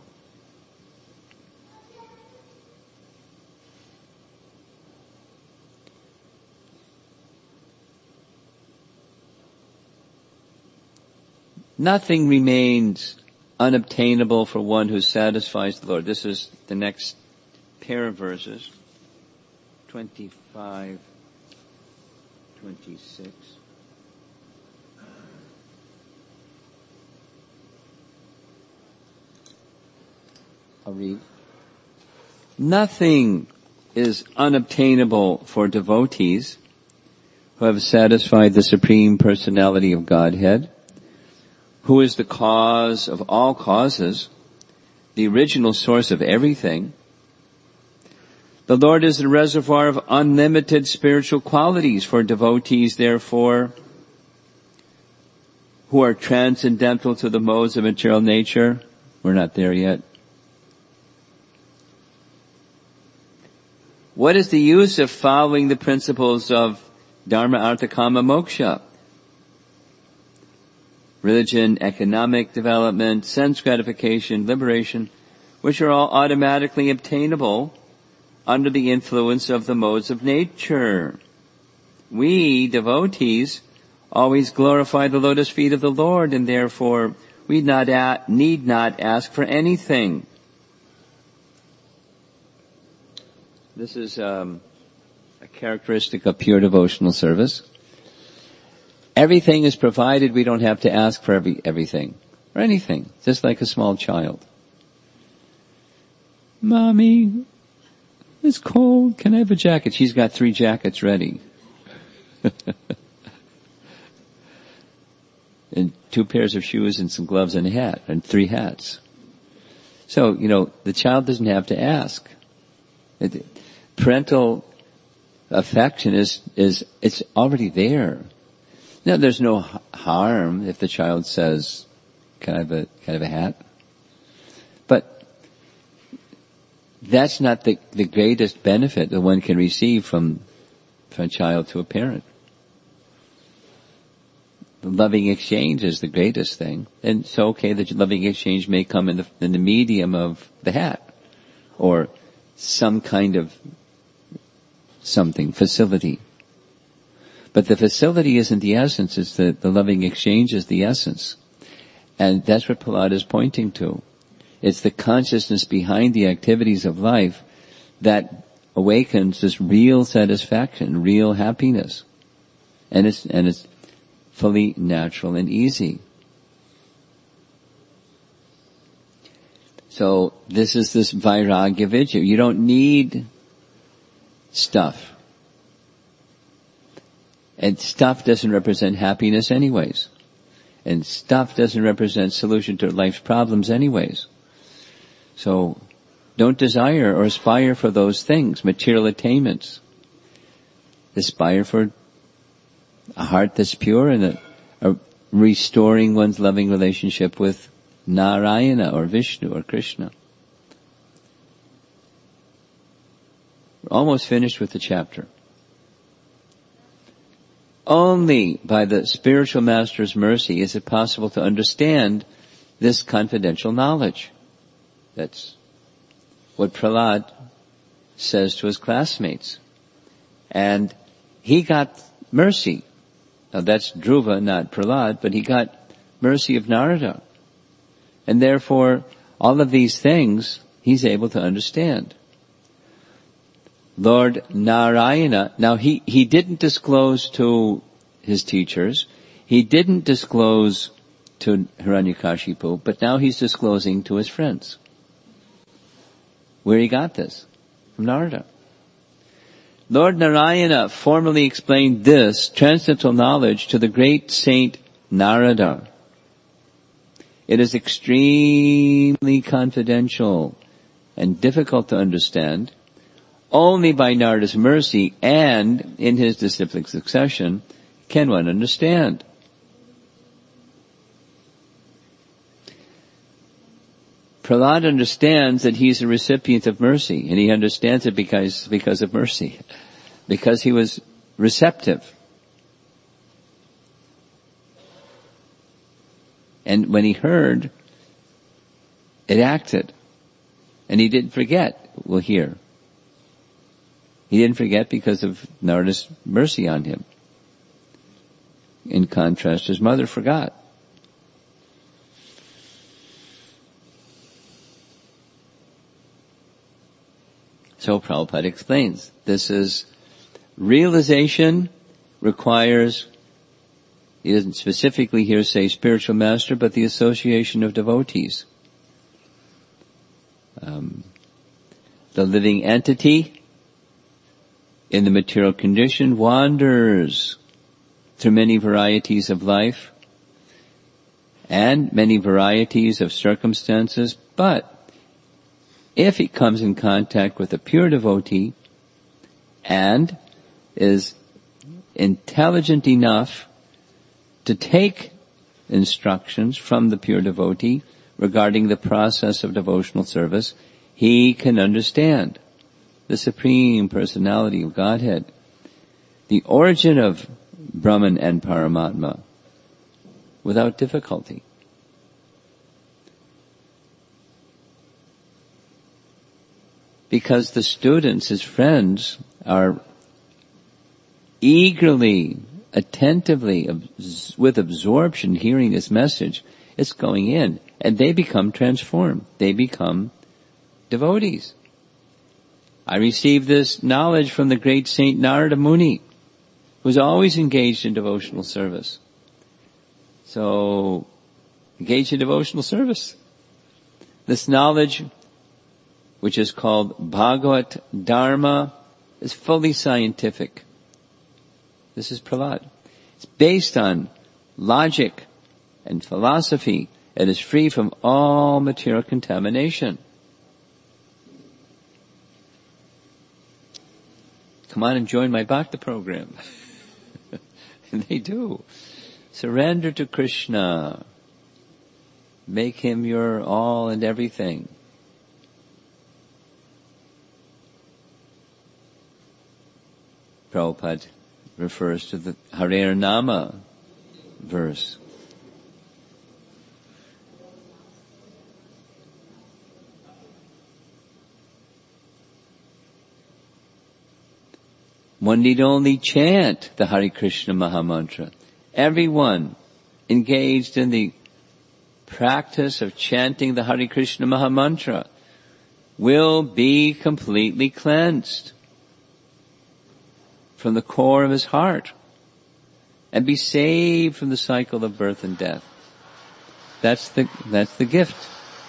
Nothing remains unobtainable for one who satisfies the Lord. This is the next pair of verses, twenty-five, twenty-six. I'll read. Nothing is unobtainable for devotees who have satisfied the Supreme Personality of Godhead, who is the cause of all causes, the original source of everything. The Lord is the reservoir of unlimited spiritual qualities for devotees, therefore, who are transcendental to the modes of material nature. We're not there yet. What is the use of following the principles of Dharma, Artha, Kama, Moksha? Religion, economic development, sense gratification, liberation, which are all automatically obtainable under the influence of the modes of nature. We, devotees, always glorify the lotus feet of the Lord, and therefore we not a- need not ask for anything. This is um, a characteristic of pure devotional service. Everything is provided. We don't have to ask for every, everything or anything, just like a small child. Mommy, it's cold. Can I have a jacket? She's got three jackets ready. And two pairs of shoes and some gloves and a hat and three hats. So, you know, the child doesn't have to ask. It, parental affection is, is, it's already there. Now, there's no harm if the child says, can I have a, can I have a hat? But that's not the, the greatest benefit that one can receive from, from a child to a parent. The loving exchange is the greatest thing. And so, okay, the loving exchange may come in the, in the medium of the hat or some kind of something, facility. But the facility isn't the essence, it's the, the loving exchange is the essence. And that's what Prahlad is pointing to. It's the consciousness behind the activities of life that awakens this real satisfaction, real happiness. And it's, and it's fully natural and easy. So this is this vairagya vidya. You don't need stuff. And stuff doesn't represent happiness anyways. And stuff doesn't represent solution to life's problems anyways. So don't desire or aspire for those things, material attainments. Aspire for a heart that's pure and a, a restoring one's loving relationship with Narayana or Vishnu or Krishna. We're almost finished with the chapter. Only by the spiritual master's mercy is it possible to understand this confidential knowledge. That's what Prahlad says to his classmates. And he got mercy. Now that's Dhruva, not Prahlad, but he got mercy of Narada. And therefore, all of these things he's able to understand. Lord Narayana, now he, he didn't disclose to his teachers, he didn't disclose to Hiranyakashipu, but now he's disclosing to his friends. Where he got this? From Narada. Lord Narayana formally explained this transcendental knowledge to the great saint Narada. It is extremely confidential and difficult to understand. Only by Narada's mercy and in his disciplic succession can one understand. Prahlad understands that he's a recipient of mercy, and he understands it because, because of mercy, because he was receptive. And when he heard, it acted. And he didn't forget, we'll hear. He didn't forget because of Narada's mercy on him. In contrast, his mother forgot. So Prabhupada explains, this is realization requires, he doesn't specifically here say spiritual master, but the association of devotees. Um, the living entity in the material condition wanders through many varieties of life and many varieties of circumstances, but if he comes in contact with a pure devotee and is intelligent enough to take instructions from the pure devotee regarding the process of devotional service, he can understand the Supreme Personality of Godhead, the origin of Brahman and Paramatma, without difficulty. Because the students, his friends, are eagerly, attentively, with absorption hearing this message, it's going in, and they become transformed. They become devotees. I received this knowledge from the great Saint Narada Muni, who was always engaged in devotional service. So, engaged in devotional service. This knowledge, which is called Bhagavad Dharma, is fully scientific. This is Prahlad. It's based on logic and philosophy. It is free from all material contamination. Come on and join my Bhakti program. And they do. Surrender to Krishna. Make him your all and everything. Prabhupada refers to the Harer Nama verse. One need only chant the Hare Krishna Mahamantra. Everyone engaged in the practice of chanting the Hare Krishna Mahamantra will be completely cleansed from the core of his heart and be saved from the cycle of birth and death. That's the, that's the gift.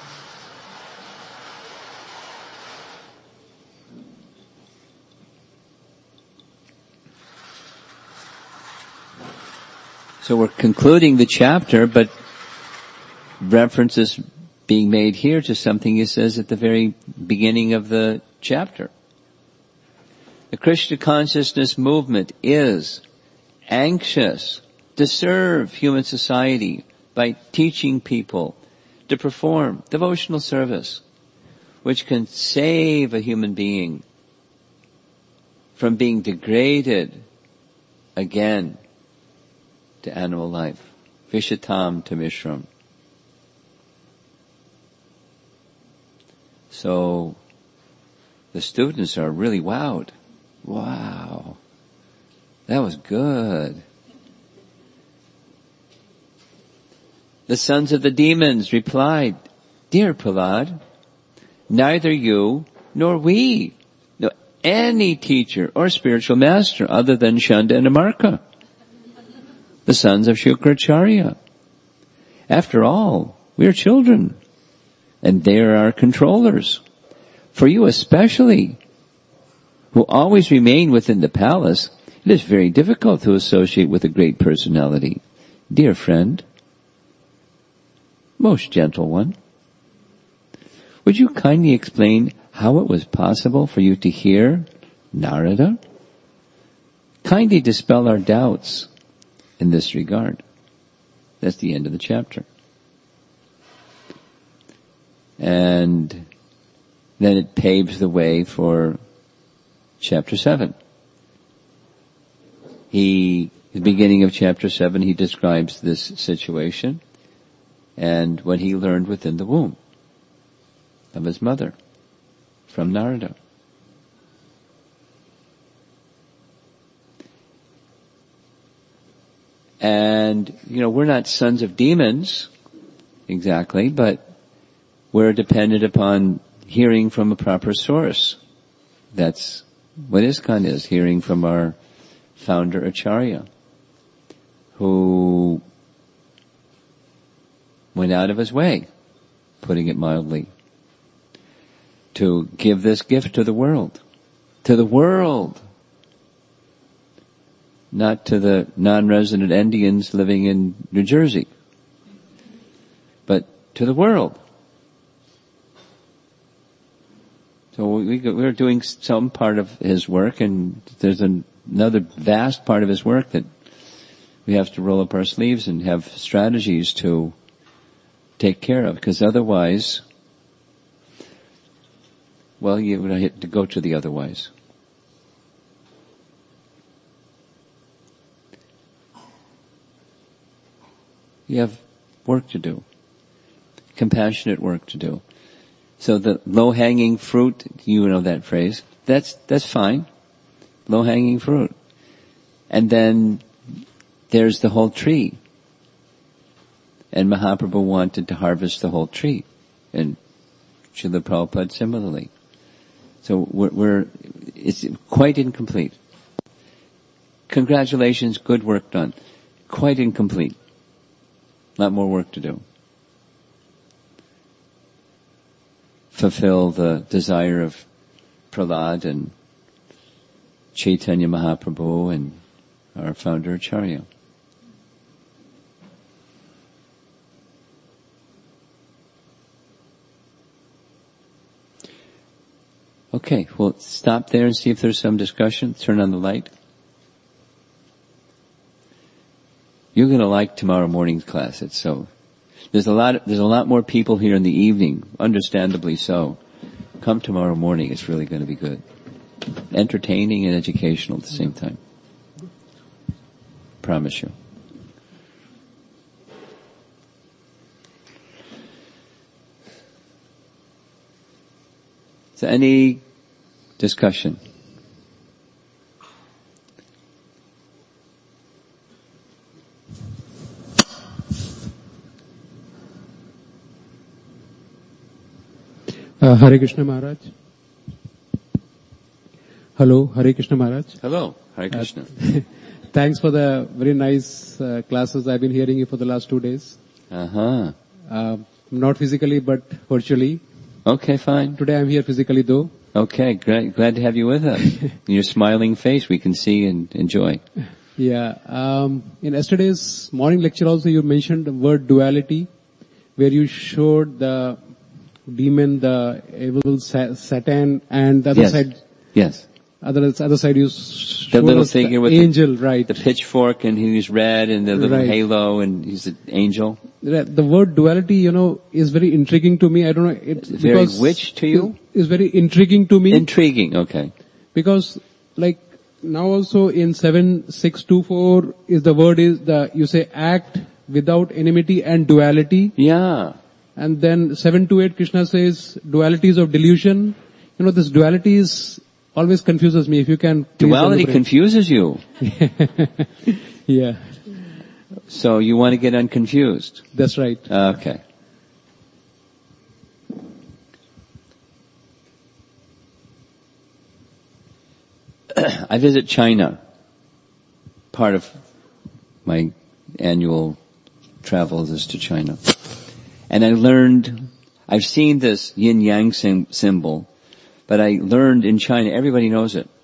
So we're concluding the chapter, but reference is being made here to something he says at the very beginning of the chapter. The Krishna consciousness movement is anxious to serve human society by teaching people to perform devotional service, which can save a human being from being degraded again to animal life. Vishatam to Mishram. So the students are really wowed. Wow. That was good. The sons of the demons replied, Dear Prahlad, neither you nor we know any teacher or spiritual master other than Shanda and Amarka, the sons of Shukracharya. After all, we are children, and they are our controllers. For you especially, who always remain within the palace, it is very difficult to associate with a great personality. Dear friend, most gentle one, would you kindly explain how it was possible for you to hear Narada? Kindly dispel our doubts in this regard. That's the end of the chapter. And then it paves the way for chapter seven. He, the beginning of chapter seven, he describes this situation and what he learned within the womb of his mother from Narada. And, you know, we're not sons of demons exactly, but we're dependent upon hearing from a proper source. That's what ISKCON is, hearing from our founder Acharya, who went out of his way, putting it mildly, to give this gift to the world. To the world! Not to the non-resident Indians living in New Jersey, but to the world. So we, we're doing some part of his work, and there's another vast part of his work that we have to roll up our sleeves and have strategies to take care of, because otherwise, well, you would have to go to the otherwise. You have work to do, compassionate work to do. So the low-hanging fruit, you know that phrase, that's, that's fine. Low-hanging fruit. And then there's the whole tree. And Mahaprabhu wanted to harvest the whole tree. And Srila Prabhupada similarly. So we're, we're, it's quite incomplete. Congratulations, good work done. Quite incomplete. A lot more work to do. Fulfill the desire of Prahlad and Chaitanya Mahaprabhu and our founder Acharya. Okay, we'll stop there and see if there's some discussion. Turn on the light. You're going to like tomorrow morning's class. It's so, there's a lot, there's a lot more people here in the evening, understandably so. Come tomorrow morning, it's really going to be good. Entertaining and educational at the same time. Promise you. So any discussion? Uh, Hare Krishna Maharaj. Hello, Hare Krishna Maharaj. Hello, Hare Krishna. Uh, thanks for the very nice uh, classes I've been hearing you for the last two days. Uh-huh. Uh, not physically, but virtually. Okay, fine. Today I'm here physically though. Okay, great. Glad to have you with us. Your smiling face we can see and enjoy. Yeah. Um, in yesterday's morning lecture also you mentioned the word duality, where you showed the demon, the evil sa- Satan, and the other yes. side. Yes. Other other side you The showed little us figure the with angel, the, right? the pitchfork, and he's red, and the little right. halo, and he's an angel. The word duality, you know, is very intriguing to me. I don't know. It's very because which to you? Is very intriguing to me. Intriguing, okay. Because, like, now also in seven six two four is the word is the, you say act without enmity and duality. Yeah. And then seven two eight Krishna says dualities of delusion. You know, this duality is always confuses me. If you can please Duality elaborate. confuses you. Yeah. So you want to get unconfused. That's right. Okay. I visit China. Part of my annual travels is to China. And I learned, I've seen this yin-yang sim- symbol, but I learned in China, everybody knows it.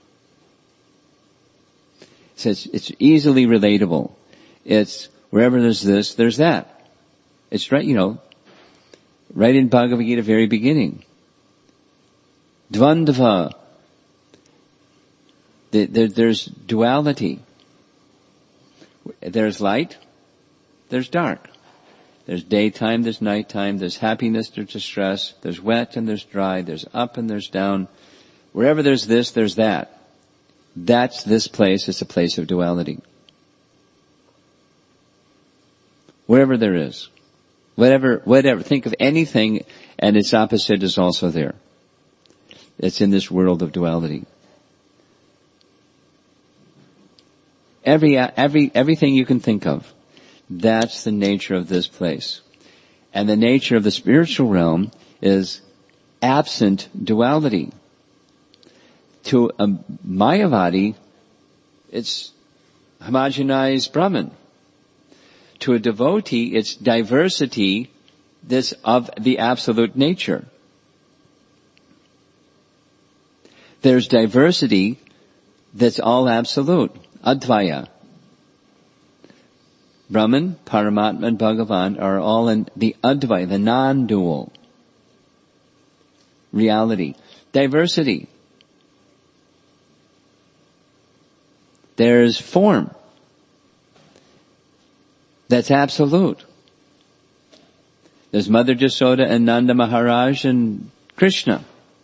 So it's, it's easily relatable. It's wherever there's this, there's that. It's right, you know, right in Bhagavad Gita, very beginning. Dvandava. There, there, there's duality. There's light, there's dark. There's daytime, there's nighttime, there's happiness, there's distress, there's wet and there's dry, there's up and there's down. Wherever there's this, there's that. That's this place, it's a place of duality. Wherever there is. Whatever, whatever, think of anything and its opposite is also there. It's in this world of duality. Every, every, everything you can think of. That's the nature of this place. And the nature of the spiritual realm is absent duality. To a Mayavadi, it's homogenized Brahman. To a devotee, it's diversity, this of the absolute nature. There's diversity that's all absolute. Advaya. Brahman, Paramatma, and Bhagavan are all in the Advaya, the non-dual reality. Diversity. There's form. That's absolute. There's Mother Jasoda and Nanda Maharaj and Krishna.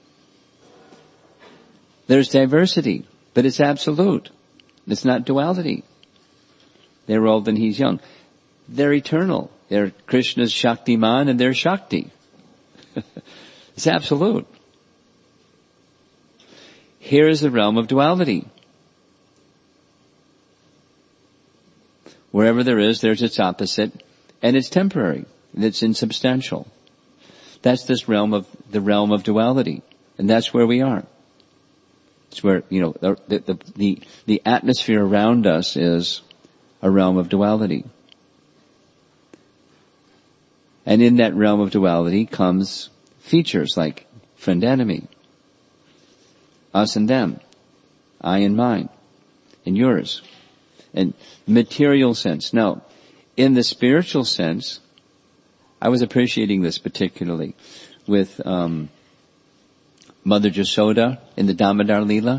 There's diversity, but it's absolute. It's not duality. They're old and he's young. They're eternal. They're Krishna's Shaktiman and they're Shakti. It's absolute. Here is the realm of duality. Wherever there is, there's its opposite, and it's temporary. It's insubstantial. That's this realm of, the realm of duality. And that's where we are. It's where, you know, the, the, the, the atmosphere around us is a realm of duality. And in that realm of duality comes features like friend enemy, us and them, I and mine, and yours. And material sense. Now, in the spiritual sense, I was appreciating this particularly with um Mother Jasoda in the Damodar Leela.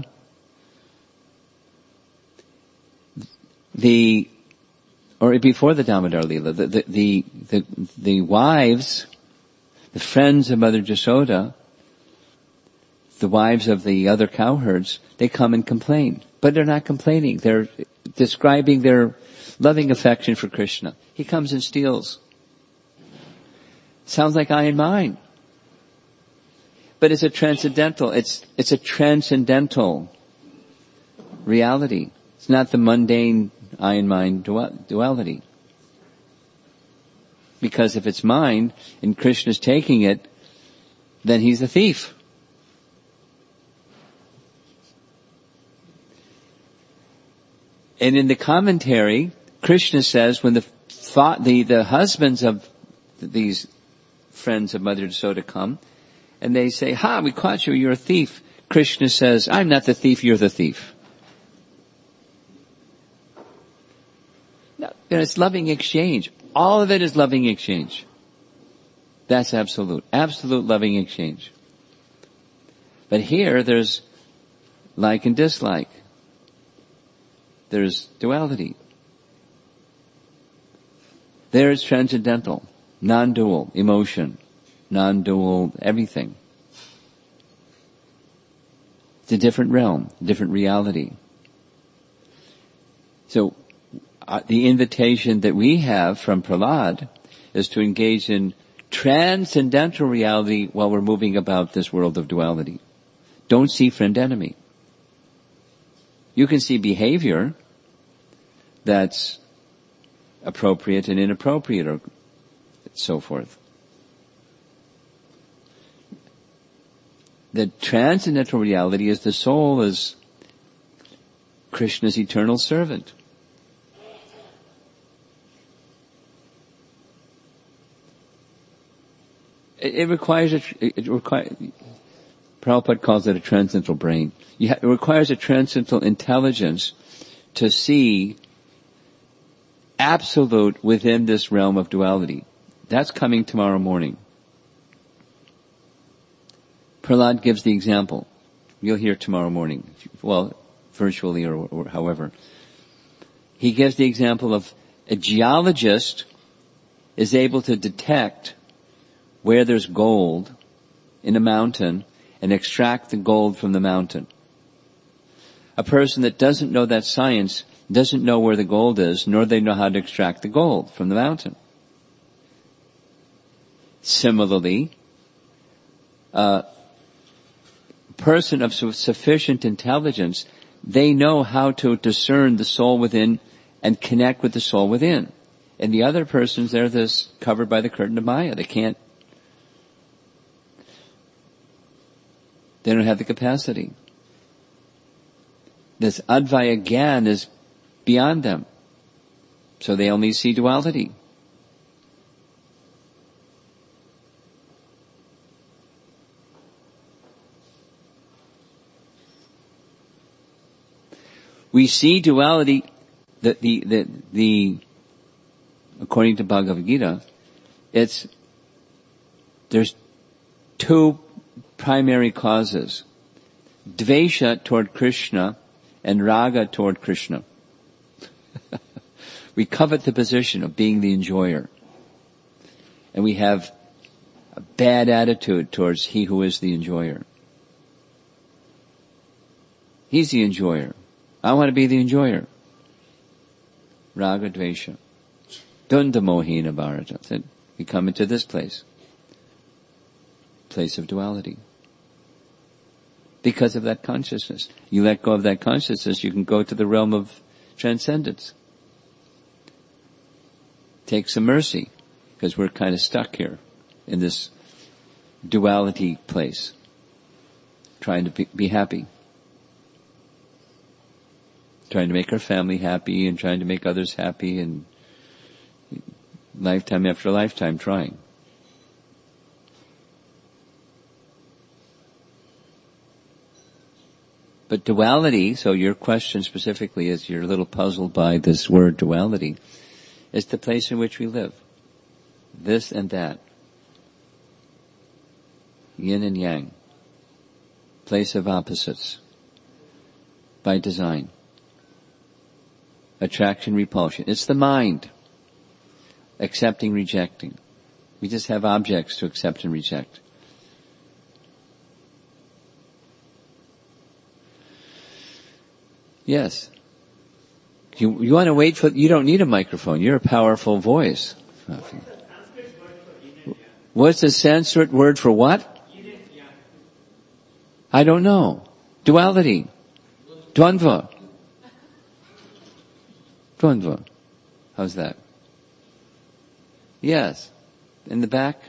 The, or before the Damodar Leela, the, the, the, the, the wives, the friends of Mother Jasoda, the wives of the other cowherds, they come and complain. But they're not complaining. They're describing their loving affection for Krishna. He comes and steals. Sounds like I and mine. But it's a transcendental, it's, it's a transcendental reality. It's not the mundane I and mine duality. Because if it's mine and Krishna's taking it, then he's a thief. And in the commentary, Krishna says when the, the, the husbands of these friends of Mother Jasoda come, and they say, ha, we caught you, you're a thief. Krishna says, I'm not the thief, you're the thief. No, it's loving exchange. All of it is loving exchange. That's absolute. Absolute loving exchange. But here there's like and dislike. There's duality. There is transcendental, non-dual emotion, non-dual everything. It's a different realm, different reality. So uh, the invitation that we have from Prahlad is to engage in transcendental reality while we're moving about this world of duality. Don't see friend-enemy. You can see behavior that's appropriate and inappropriate, or so forth. The transcendental reality is the soul is Krishna's eternal servant. It, it requires a, it requires, Prabhupada calls it a transcendental brain. You ha- it requires a transcendental intelligence to see absolute within this realm of duality. That's coming tomorrow morning. Prahlad gives the example. You'll hear tomorrow morning. Well, virtually or, or however. He gives the example of a geologist is able to detect where there's gold in a mountain and extract the gold from the mountain. A person that doesn't know that science doesn't know where the gold is, nor they know how to extract the gold from the mountain. Similarly, a person of sufficient intelligence, they know how to discern the soul within and connect with the soul within. And the other persons, they're this covered by the curtain of Maya. They can't, they don't have the capacity. This Advaya Gyan is beyond them. So they only see duality. We see duality, the, the, the, the, according to Bhagavad Gita, it's, there's two primary causes. Dvesha toward Krishna and raga toward Krishna. We covet the position of being the enjoyer. And we have a bad attitude towards he who is the enjoyer. He's the enjoyer. I want to be the enjoyer. Raga dvesha. Dunda mohina bharata. Then we come into this place. Place of duality. Because of that consciousness. You let go of that consciousness, you can go to the realm of transcendence. Take some mercy, because we're kind of stuck here in this duality place, trying to be, be happy. Trying to make our family happy and trying to make others happy, and lifetime after lifetime trying. But duality, so your question specifically is, you're a little puzzled by this word duality, is the place in which we live. This and that. Yin and yang. Place of opposites. By design. Attraction, repulsion. It's the mind. Accepting, rejecting. We just have objects to accept and reject. Yes. You, you want to wait for, you don't need a microphone. You're a powerful voice. What's the Sanskrit word for what? I don't know. Duality. Dvandva. Dvandva. How's that? Yes. In the back?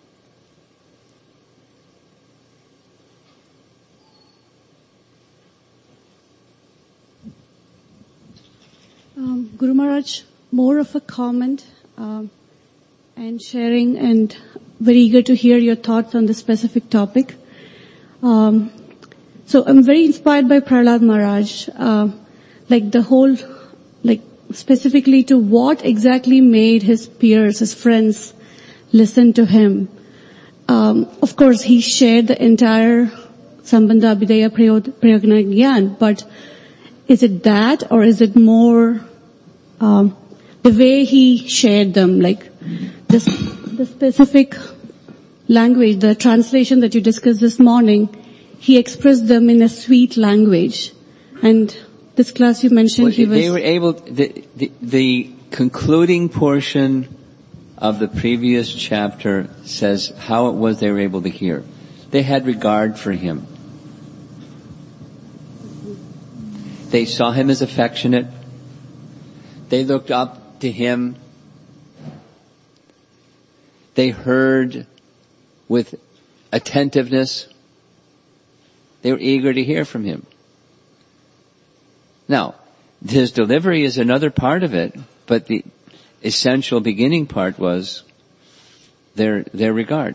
Um, Guru Maharaj, more of a comment um, and sharing, and very eager to hear your thoughts on this specific topic. Um, so I'm very inspired by Prahlad Maharaj, uh, like the whole, like specifically to what exactly made his peers, his friends, listen to him. Um, of course, he shared the entire Sambandha Abhidheya Prayogna Gyan, but is it that, or is it more um, the way he shared them, like this, the specific language, the translation that you discussed this morning, he expressed them in a sweet language, and this class you mentioned Well, he was... They were able, the, the, the concluding portion of the previous chapter says how it was they were able to hear. They had regard for him. They saw him as affectionate. They looked up to him. They heard with attentiveness. They were eager to hear from him. Now, his delivery is another part of it, but the essential beginning part was their, their regard.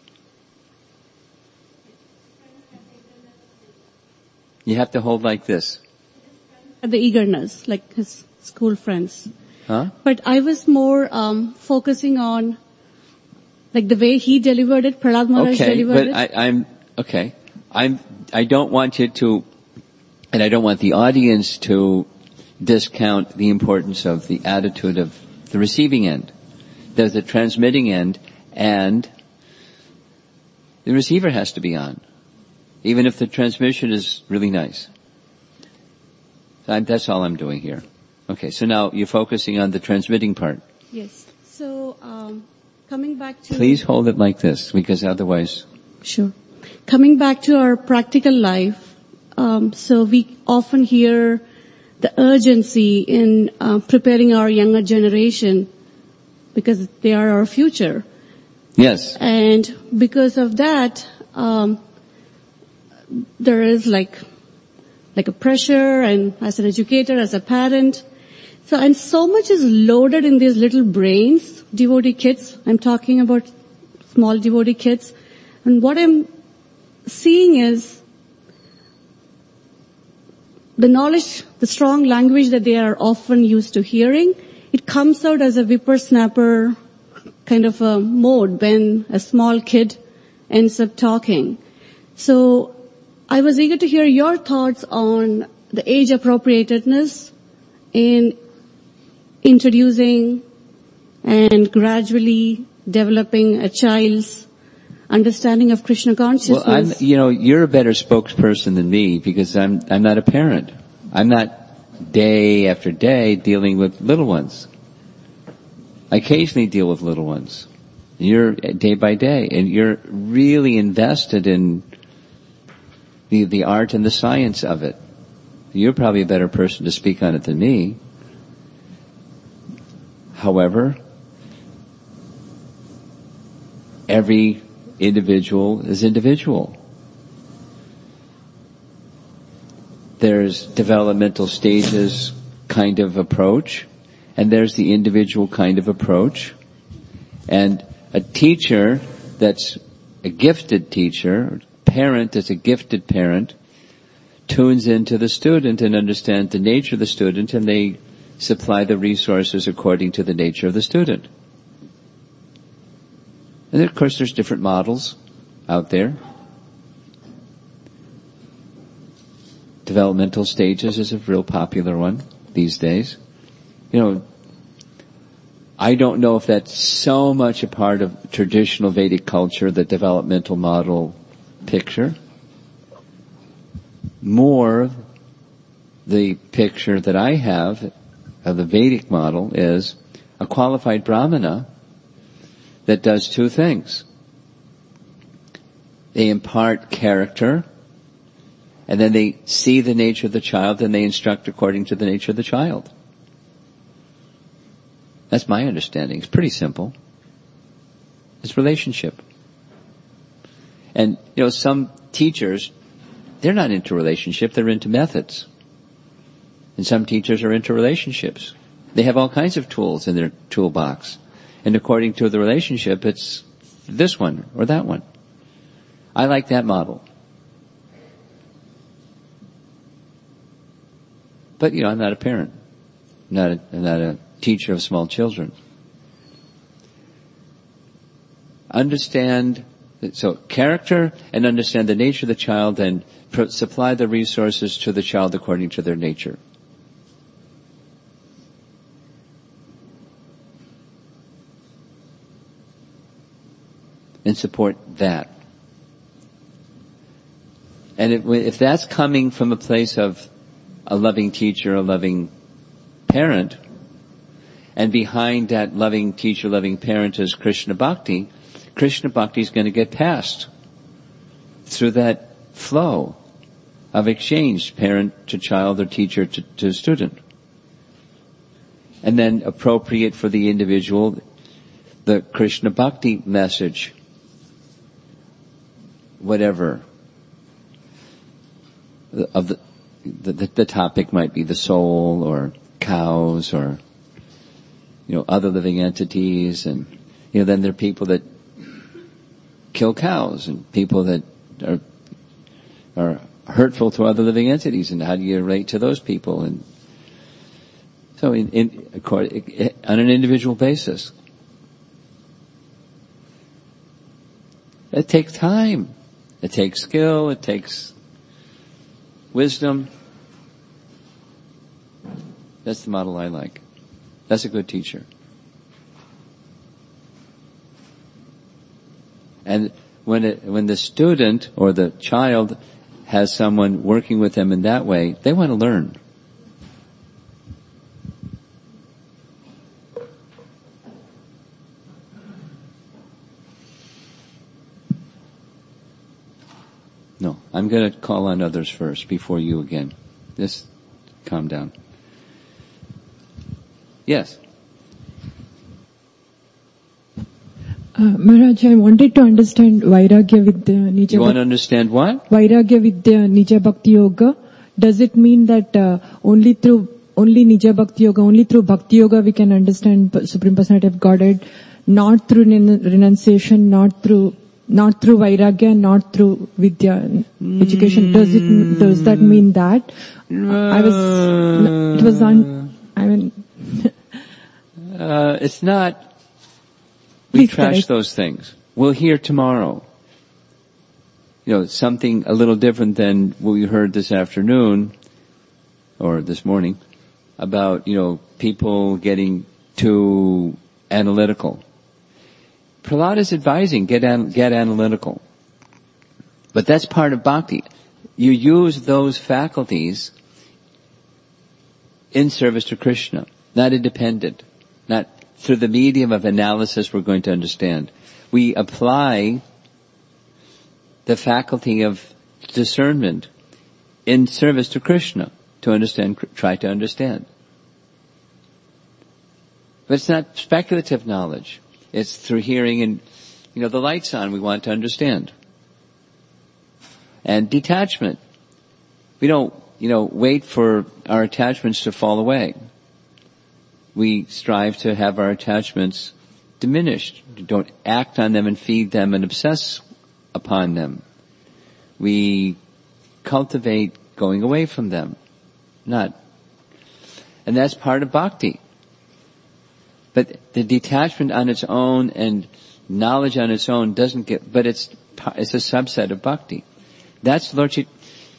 You have to hold like this. The eagerness, like his school friends. Huh? But I was more um, focusing on like the way he delivered it, Prahlad Maharaj okay, delivered but it. I, I'm, okay. I'm, I don't want you to, and I don't want the audience to discount the importance of the attitude of the receiving end. There's the transmitting end, and the receiver has to be on, even if the transmission is really nice. So I'm, that's all I'm doing here. Okay, so now you're focusing on the transmitting part. Yes. So, um, coming back to... Please hold it like this, because otherwise... Sure. Coming back to our practical life, um, so we often hear the urgency in uh, preparing our younger generation because they are our future. Yes. And because of that, um, there is like like a pressure, and as an educator, as a parent. So, and so much is loaded in these little brains, devotee kids. I'm talking about small devotee kids. And what I'm seeing is the knowledge, the strong language that they are often used to hearing, it comes out as a whippersnapper kind of a mode when a small kid ends up talking. So I was eager to hear your thoughts on the age appropriatedness in introducing and gradually developing a child's understanding of Krishna consciousness. Well, I'm, you know, you're a better spokesperson than me because I'm, I'm not a parent. I'm not day after day dealing with little ones. I occasionally deal with little ones. You're day by day, and you're really invested in the, the art and the science of it. You're probably a better person to speak on it than me. However, every individual is individual. There's developmental stages kind of approach, and there's the individual kind of approach. And a teacher that's a gifted teacher, parent that's a gifted parent, tunes into the student and understands the nature of the student, and they supply the resources according to the nature of the student. And of course there's different models out there. Developmental stages is a real popular one these days. You know, I don't know if that's so much a part of traditional Vedic culture, the developmental model picture. More, the picture that I have of the Vedic model is a qualified Brahmana that does two things. They impart character, and then they see the nature of the child, and they instruct according to the nature of the child. That's my understanding. It's pretty simple. It's relationship. And, you know, some teachers, they're not into relationship, they're into methods. And some teachers are into relationships. They have all kinds of tools in their toolbox. And according to the relationship, it's this one or that one. I like that model. But, you know, I'm not a parent. I'm not a, I'm not a teacher of small children. Understand, so character, and understand the nature of the child, and pro- supply the resources to the child according to their nature. And support that. And if, if that's coming from a place of a loving teacher, a loving parent, and behind that loving teacher, loving parent is Krishna Bhakti, Krishna Bhakti is going to get passed through that flow of exchange, parent to child or teacher to, to student. And then appropriate for the individual, the Krishna Bhakti message, whatever of the, the, the topic might be, the soul or cows or, you know, other living entities. And, you know, then there are people that kill cows and people that are, are hurtful to other living entities, and how do you relate to those people? And so in, in, on an individual basis. It takes time. It takes skill. It takes wisdom. That's the model I like. That's a good teacher. And when it, when the student or the child has someone working with them in that way, they want to learn. No, I'm going to call on others first before you again. Just calm down. Yes. Uh, Maharaj, I wanted to understand Vairagya Vidya Nija. You want to understand what? Vairagya Vidya Nija Bhakti Yoga. Does it mean that uh, only through only Nija Bhakti Yoga, only through Bhakti Yoga we can understand Supreme Personality of Godhead, not through renunciation, not through not through Vairagya, not through Vidya education? Does it does that mean that? Uh, I was it was on. I mean, uh, it's not. We Please trash correct. those things. We'll hear tomorrow. You know, something a little different than what we heard this afternoon, or this morning, about, you know, people getting too analytical. Prahlad is advising, get, an, get analytical. But that's part of bhakti. You use those faculties in service to Krishna, not independent, not through the medium of analysis we're going to understand. We apply the faculty of discernment in service to Krishna to understand, try to understand. But it's not speculative knowledge. It's through hearing and, you know, the light's on, we want to understand. And detachment. We don't, you know, wait for our attachments to fall away. We strive to have our attachments diminished. Don't act on them and feed them and obsess upon them. We cultivate going away from them. Not. And that's part of bhakti. But the detachment on its own and knowledge on its own doesn't get, but it's, it's a subset of bhakti. That's Lord Chaitanya.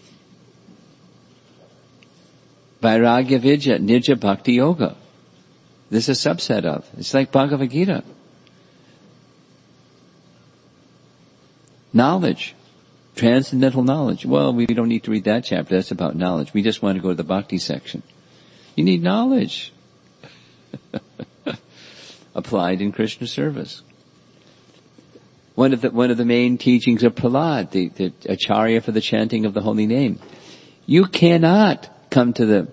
Vairagya Vidya, Nija Bhakti Yoga. This is a subset of. It's like Bhagavad Gita. Knowledge. Transcendental knowledge. Well, we don't need to read that chapter. That's about knowledge. We just want to go to the bhakti section. You need knowledge. Applied in Krishna service. One of the, one of the main teachings of Prahlad, the, the Acharya for the chanting of the holy name. You cannot come to the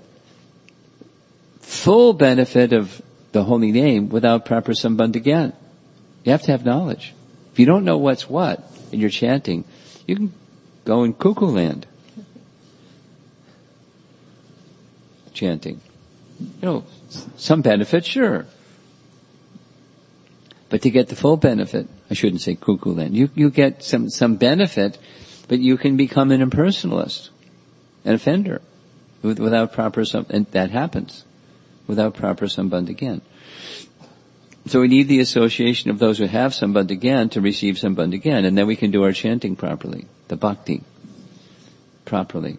full benefit of the holy name without proper sambandha gyan. You have to have knowledge. If you don't know what's what and you're chanting, you can go in cuckoo land. Chanting. You know, some benefit, sure. But to get the full benefit, I shouldn't say cuckoo land, you, you get some, some benefit, but you can become an impersonalist, an offender, with, without proper, and that happens. Without proper sambandha gyan. So we need the association of those who have sambandha gyan to receive sambandha gyan, and then we can do our chanting properly, the bhakti, properly.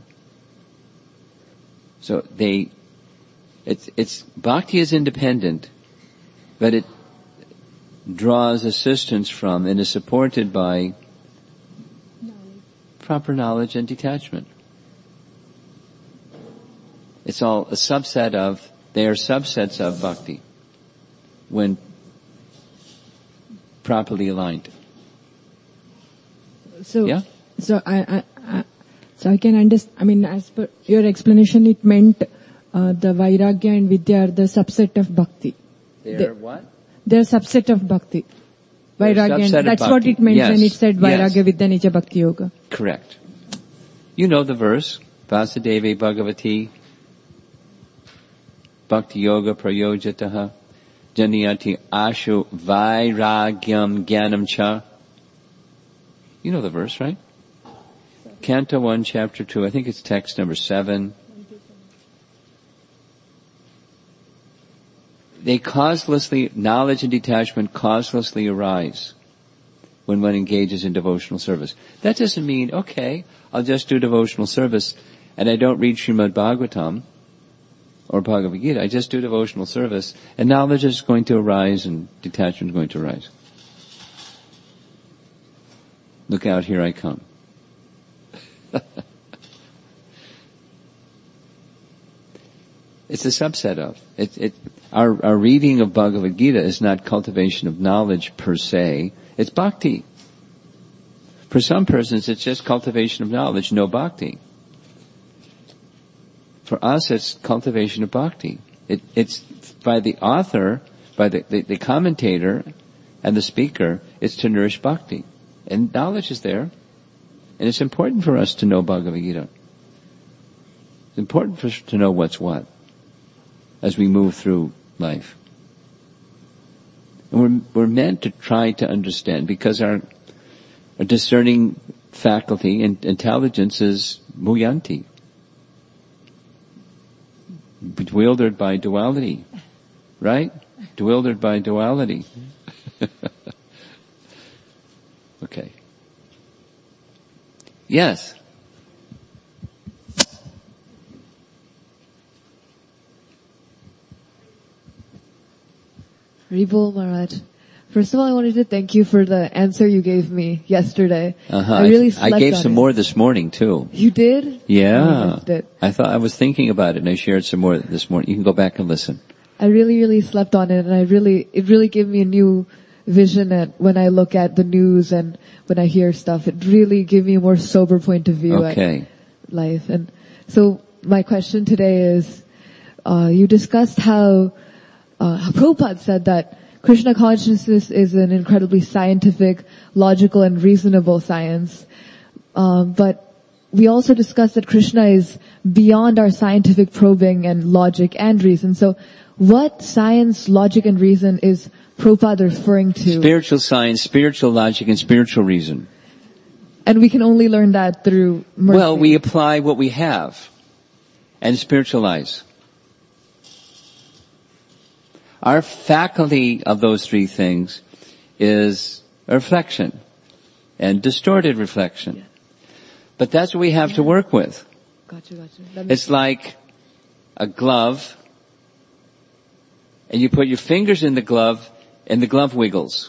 So they, it's, it's, bhakti is independent, but it draws assistance from and is supported by knowledge. Proper knowledge and detachment. It's all a subset of, they are subsets of bhakti when properly aligned. So, Yeah? so I, I, I, so I can understand, I mean, as per your explanation, it meant uh, the Vairagya and Vidya are the subset of Bhakti. They're They- what? They're subset of Bhakti. They're Vairagya, subset of and that's Bhakti. what it meant Yes. when it said Vairagya Yes. Vidya Nija Bhakti Yoga. Correct. You know the verse, Vasudevi Bhagavati, Bhakti Yoga Prayojataha, Janiyati Ashu Vairagyam Jnanam Cha. You know the verse, right? Canto one, chapter two, I think it's text number seven. They causelessly, knowledge and detachment causelessly arise when one engages in devotional service. That doesn't mean, okay, I'll just do devotional service and I don't read Srimad Bhagavatam or Bhagavad Gita. I just do devotional service and knowledge is going to arise and detachment is going to arise. Look out, here I come. It's a subset of. It, it, our, our reading of Bhagavad Gita is not cultivation of knowledge per se. It's bhakti. For some persons, it's just cultivation of knowledge, no bhakti. For us, it's cultivation of bhakti. It, it's by the author, by the, the, the commentator and the speaker, it's to nourish bhakti. And knowledge is there. And it's important for us to know Bhagavad Gita. It's important for us to know what's what as we move through life. And we're, we're meant to try to understand because our, our discerning faculty and intelligence is muyanti. Bewildered by duality. Right? Bewildered by duality. Okay. Yes. Ribol Maharaj. First of all, I wanted to thank you for the answer you gave me yesterday. Uh-huh. I really slept I gave on some it. more this morning too. You did? Yeah. I missed it. I thought, I was thinking about it and I shared some more this morning. You can go back and listen. I really, really slept on it, and I really, it really gave me a new vision at when I look at the news and when I hear stuff. It really gave me a more sober point of view Okay. at life. And so my question today is, uh, you discussed how, uh, how Prabhupada said that Krishna consciousness is an incredibly scientific, logical, and reasonable science. Um, but we also discussed that Krishna is beyond our scientific probing and logic and reason. So what science, logic, and reason is Prabhupada referring to? Spiritual science, spiritual logic, and spiritual reason. And we can only learn that through mercy. Well, we apply what we have and spiritualize. Our faculty of those three things is reflection and distorted reflection. Yeah. But that's what we have Yeah. to work with. Gotcha, gotcha. That makes It's like a glove, and you put your fingers in the glove, and the glove wiggles.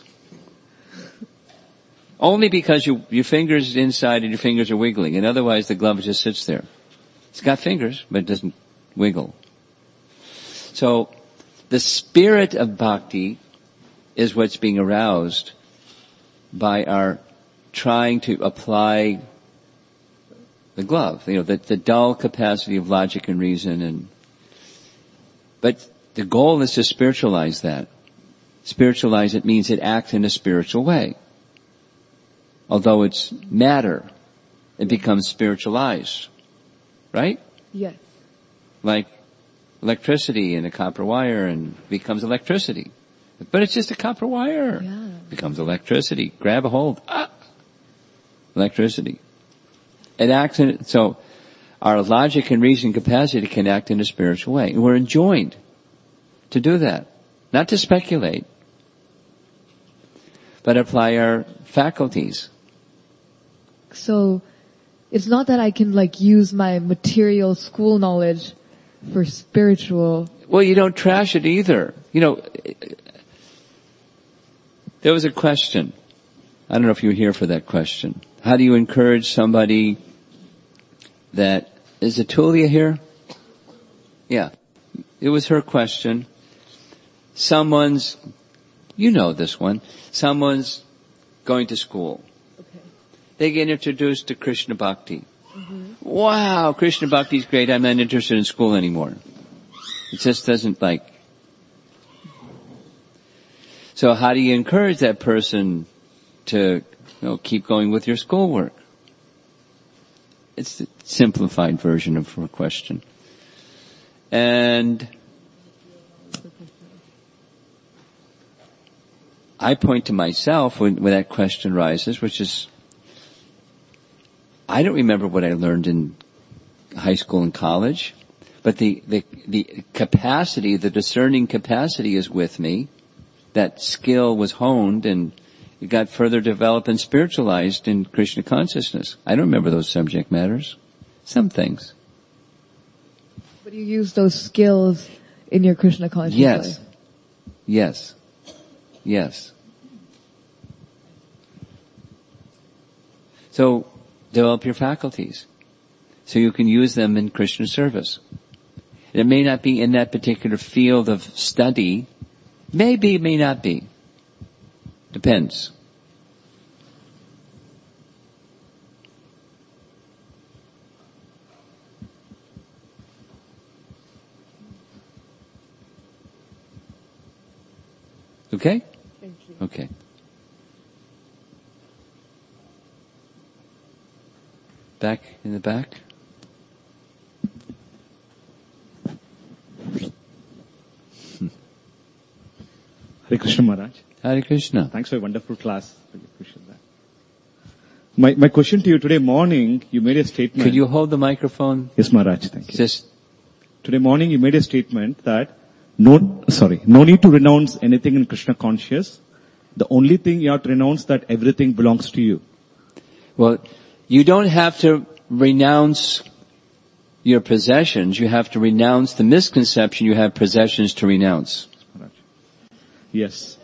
Only because you, your fingers inside and your fingers are wiggling, and otherwise the glove just sits there. It's got fingers, but it doesn't wiggle. So, the spirit of bhakti is what's being aroused by our trying to apply the glove, you know, the, the dull capacity of logic and reason, and but the goal is to spiritualize that. Spiritualize it means it acts in a spiritual way. Although it's matter, it becomes spiritualized. Right? Yes. Like electricity in a copper wire and becomes electricity. But it's just a copper wire. Yeah. Becomes electricity. Grab a hold. Ah! Electricity. It acts in, so our logic and reason capacity can act in a spiritual way. And we're enjoined to do that. Not to speculate, but apply our faculties. So, it's not that I can like use my material school knowledge for spiritual. Well, you don't trash it either. You know, there was a question. I don't know if you were here for that question. How do you encourage somebody that, is Atulia here? Yeah. It was her question. Someone's, you know this one, someone's going to school. Okay. They get introduced to Krishna Bhakti. Mm-hmm. Wow, Krishna Bhakti is great. I'm not interested in school anymore. It just doesn't like. So how do you encourage that person to, you know, keep going with your schoolwork? It's a simplified version of her question. And I point to myself when, when that question rises, which is, I don't remember what I learned in high school and college, but the, the, the capacity, the discerning capacity is with me. That skill was honed and it got further developed and spiritualized in Krishna consciousness. I don't remember those subject matters. Some things. But you use those skills in your Krishna consciousness Yes. life. Yes. Yes. So, develop your faculties. So you can use them in Krishna service. It may not be in that particular field of study. Maybe, it may not be. Depends. Okay? Thank you. Okay. Back in the back. Hare Krishna Maharaj. Hare Krishna. Thanks for a wonderful class. Really appreciate that. My, my question to you today morning, you made a statement. Could you hold the microphone? Yes, Maharaj, thank you. Just, Today morning you made a statement that no, sorry, no need to renounce anything in Krishna conscious. The only thing you have to renounce that everything belongs to you. well, you don't have to renounce your possessions. You have to renounce the misconception you have possessions to renounce. Maharaj. Yes.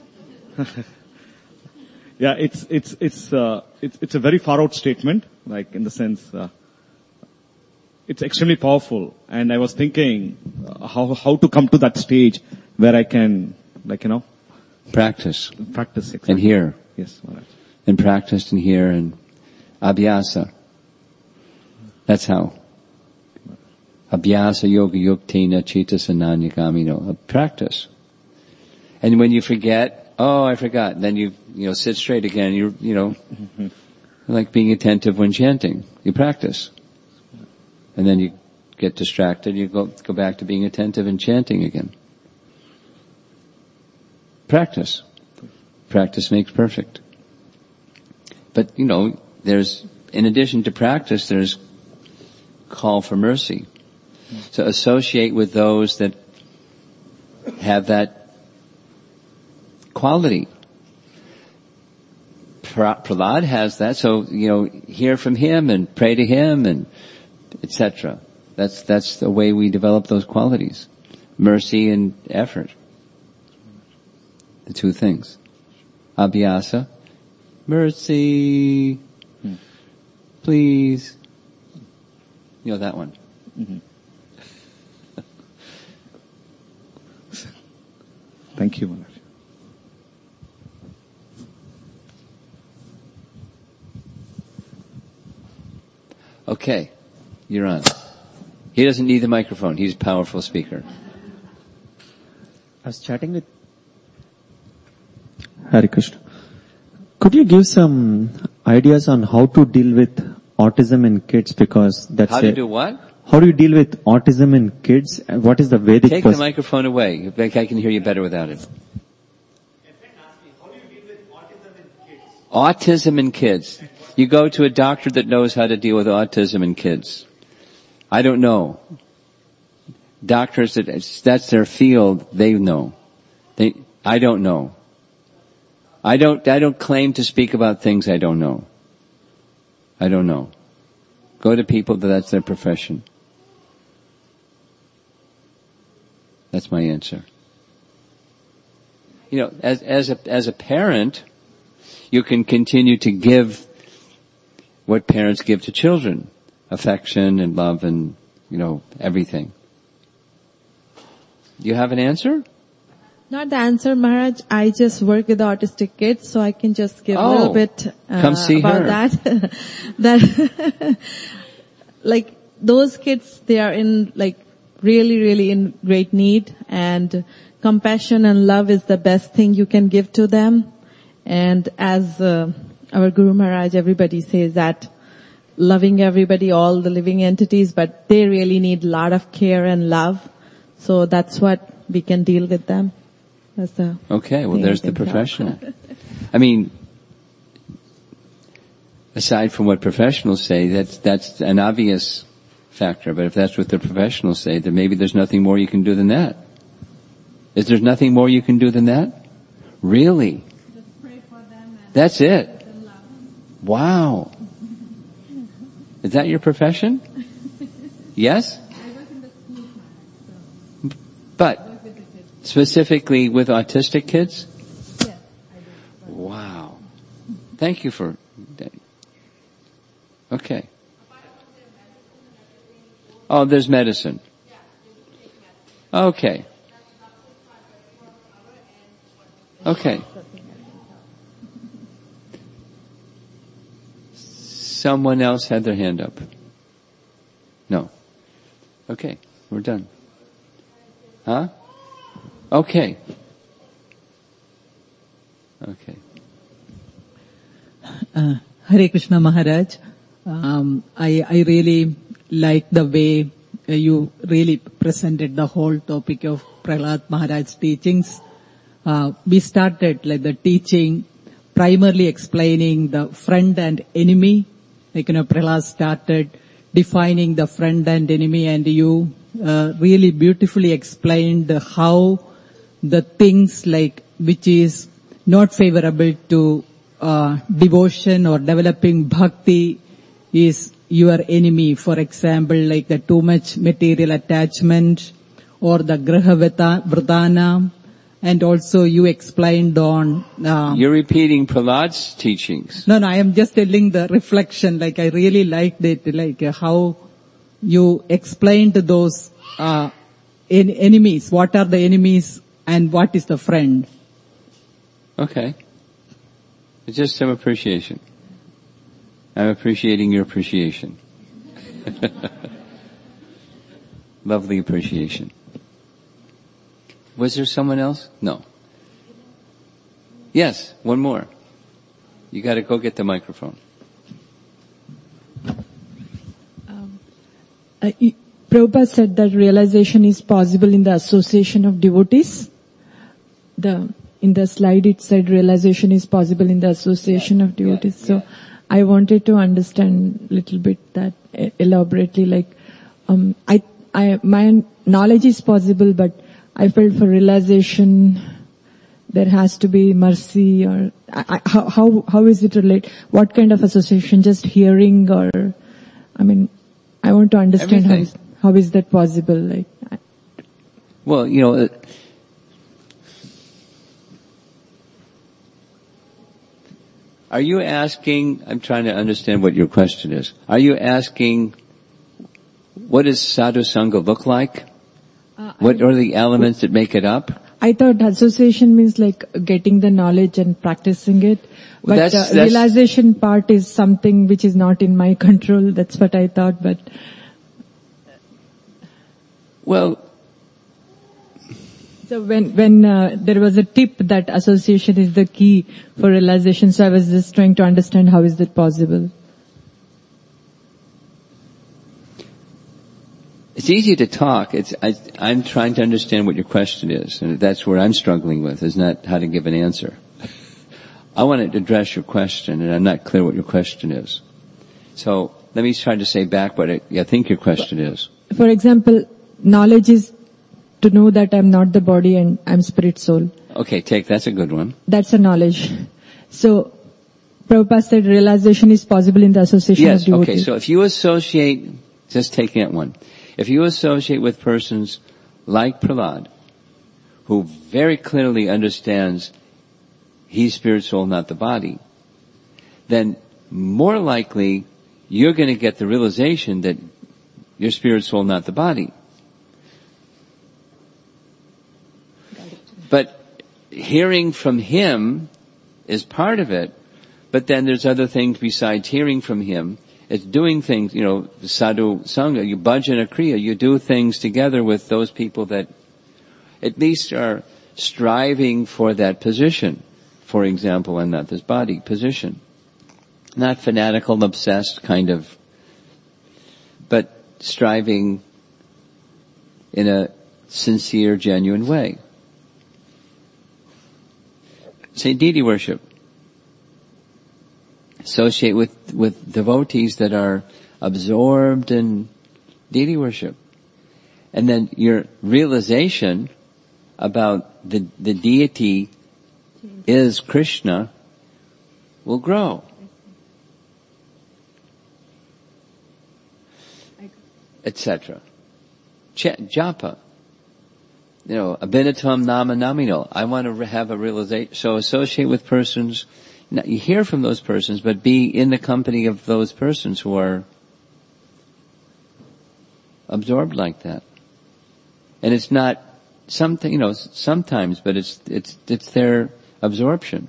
Yeah, it's, it's, it's, uh, it's, it's a very far out statement, like in the sense, uh, it's extremely powerful. And I was thinking uh, how, how to come to that stage where I can, like, you know, Practice. practice it. And hear. Yes, Maharaj. And practice and hear and abhyasa. That's how. Abhyasa yoga yuktena chita sananyagamino. Practice. And when you forget, oh, I forgot, then you, you know, sit straight again. You, you know, like being attentive when chanting. You practice. And then you get distracted, you go, go back to being attentive and chanting again. Practice. Practice makes perfect. But, you know, there's, in addition to practice, there's call for mercy. So associate with those that have that quality. Prahlad has that, so, you know, hear from him and pray to him and et cetera. That's, that's the way we develop those qualities. Mercy and effort. The two things. Abhyasa. Mercy. Hmm. Please. You know that one. Mm-hmm. Thank you, Maharaj. Okay. You're on. He doesn't need the microphone. He's a powerful speaker. I was chatting with Hare Krishna. Could you give some ideas on how to deal with autism in kids? Because that's How to a, do what? How do you deal with autism in kids? And what is the Vedic Take pers- the microphone away. Like I can hear you better without it. Autism in kids. You go to a doctor that knows how to deal with autism in kids. I don't know. Doctors that, that's their field, they know. They, I don't know. I don't, I don't claim to speak about things I don't know. I don't know. Go to people that that's their profession. That's my answer. You know, as, as a, as a parent, you can continue to give what parents give to children. Affection and love and, you know, everything. Do you have an answer? Not the answer, Maharaj. I just work with autistic kids, so I can just give Oh, a little bit uh, come see about her. that. that, like those kids, they are in like really, really in great need, and compassion and love is the best thing you can give to them. And as uh, our Guru Maharaj, everybody says that loving everybody, all the living entities, but they really need a lot of care and love. So that's what we can deal with them. That's the Okay, well thing there's I the can help. professional. I mean, aside from what professionals say, that's, that's an obvious factor, but if that's what the professionals say, then maybe there's nothing more you can do than that. Is there nothing more you can do than that? Really? Just pray for them and That's it? love. Wow. Is that your profession? Yes? I work in the school, so But I work with the kids. specifically with autistic kids? Yes, I do. Wow. Thank you for that. Okay. Oh, there's medicine. Okay. Okay. Someone else had their hand up. No. Okay, we're done. Huh? Okay. Okay. Uh, Hare Krishna Maharaj. Um, I, I really like the way uh, you really presented the whole topic of Prahlad Maharaj's teachings. Uh, we started like the teaching primarily explaining the friend and enemy. Like, you know, Prahlad started defining the friend and enemy, and you uh, really beautifully explained how the things like which is not favorable to uh, devotion or developing bhakti is your enemy. For example, like the too much material attachment or the graha vridhana, and also you explained on... Uh, You're repeating Prahlad's teachings. no, no, I am just telling the reflection, like I really liked it, like uh, how you explained those uh, en- enemies, what are the enemies and what is the friend. Okay. It's just some appreciation. I'm appreciating your appreciation. Lovely appreciation. Was there someone else? No. Yes, one more. You gotta go get the microphone. Uh, y- Prabhupada said that realization is possible in the association of devotees. The in the slide it said realization is possible in the association of devotees. yeah. So I wanted to understand a little bit that uh, elaborately. Like, um, I, I, my knowledge is possible, but I felt for realization there has to be mercy, or I, I, how how how is it relate? What kind of association? Just hearing, or I mean, I want to understand how Everything. is, how is that possible? Like, I, Well, you know, uh, are you asking, I'm trying to understand what your question is. Are you asking, what does sadhu sangha look like? uh, What are the elements that make it up? I thought association means like getting the knowledge and practicing it. Well, But that's- uh, that's- realization part is something which is not in my control. That's what I thought, but Well, so when, when uh, there was a tip that association is the key for realization, so I was just trying to understand how is that possible. it's easy to talk. It's, I, I'm trying to understand what your question is, and that's where I'm struggling with, is not how to give an answer. I want to address your question, and I'm not clear what your question is. So, let me try to say back what I, I think your question is. For example, knowledge is to know that I'm not the body and I'm spirit soul. Okay, take, that's a good one. That's a knowledge. So, Prabhupada said realization is possible in the association Yes, of devotees. okay, so if you associate, just taking that one, if you associate with persons like Prahlad, who very clearly understands he's spirit soul, not the body, then more likely you're going to get the realization that you're spirit soul, not the body. But hearing from him is part of it, but then there's other things besides hearing from him. It's doing things, you know, sadhu sangha, you bhajana kriya, you do things together with those people that at least are striving for that position. For example, I'm not this body position. Not fanatical, obsessed kind of, but striving in a sincere, genuine way. Say deity worship. Associate with, with devotees that are absorbed in deity worship. And then your realization about the, the deity is Krishna will grow. Etc. Ch- japa. You know, abhinatam nama namino. I want to have a realization. So associate with persons. Now, you hear from those persons, but be in the company of those persons who are absorbed like that. And it's not something, you know, sometimes, but it's, it's, it's their absorption.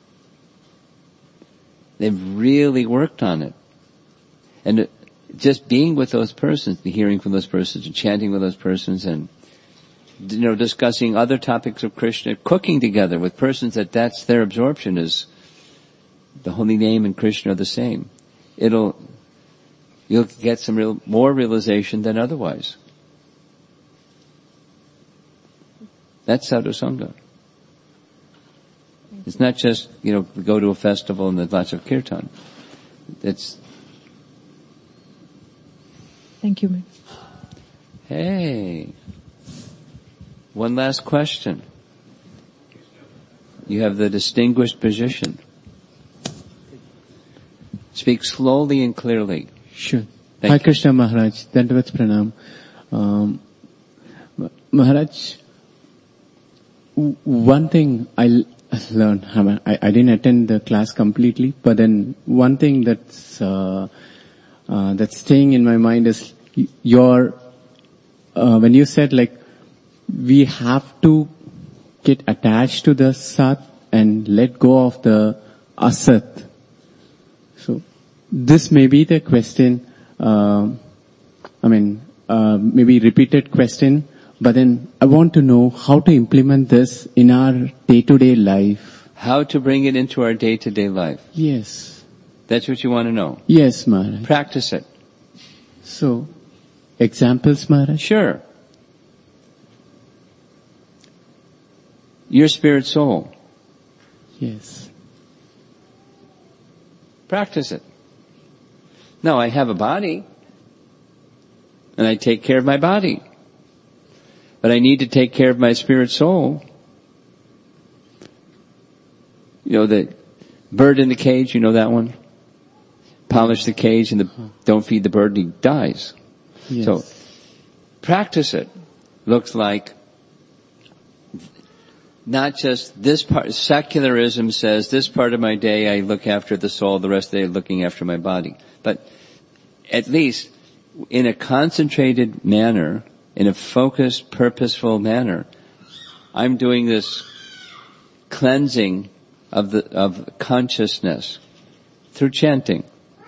They've really worked on it. And just being with those persons, hearing from those persons, and chanting with those persons, and, you know, discussing other topics of Krishna, cooking together with persons that that's their absorption is the holy name and Krishna are the same. It'll, you'll get some real, more realization than otherwise. That's sadhu sangha. It's not just, you know, go to a festival and there's lots of kirtan. It's. Thank you, ma'am. Hey. One last question. You have the distinguished position. Speak slowly and clearly. Sure. Thank Hi you. Krishna Maharaj, Dandavat Pranam. Um, Maharaj, w- one thing I l- learned, I, I didn't attend the class completely, but then one thing that's, uh, uh, that's staying in my mind is your, uh, when you said like, we have to get attached to the Sat and let go of the Asat. So, this may be the question, uh, I mean, uh, maybe repeated question, but then I want to know how to implement this in our day-to-day life. How to bring it into our day-to-day life. Yes. That's what you want to know. Yes, Maharaj. Practice it. So, examples, Maharaj? Sure. Your spirit soul. Yes. Practice it. Now I have a body, and I take care of my body. But I need to take care of my spirit soul. You know, the bird in the cage, you know that one? Polish the cage and the, don't feed the bird and he dies. Yes. So, practice it. Looks like not just this part, secularism says this part of my day I look after the soul, the rest of the day looking after my body. But at least in a concentrated manner, in a focused, purposeful manner, I'm doing this cleansing of the, of consciousness through chanting.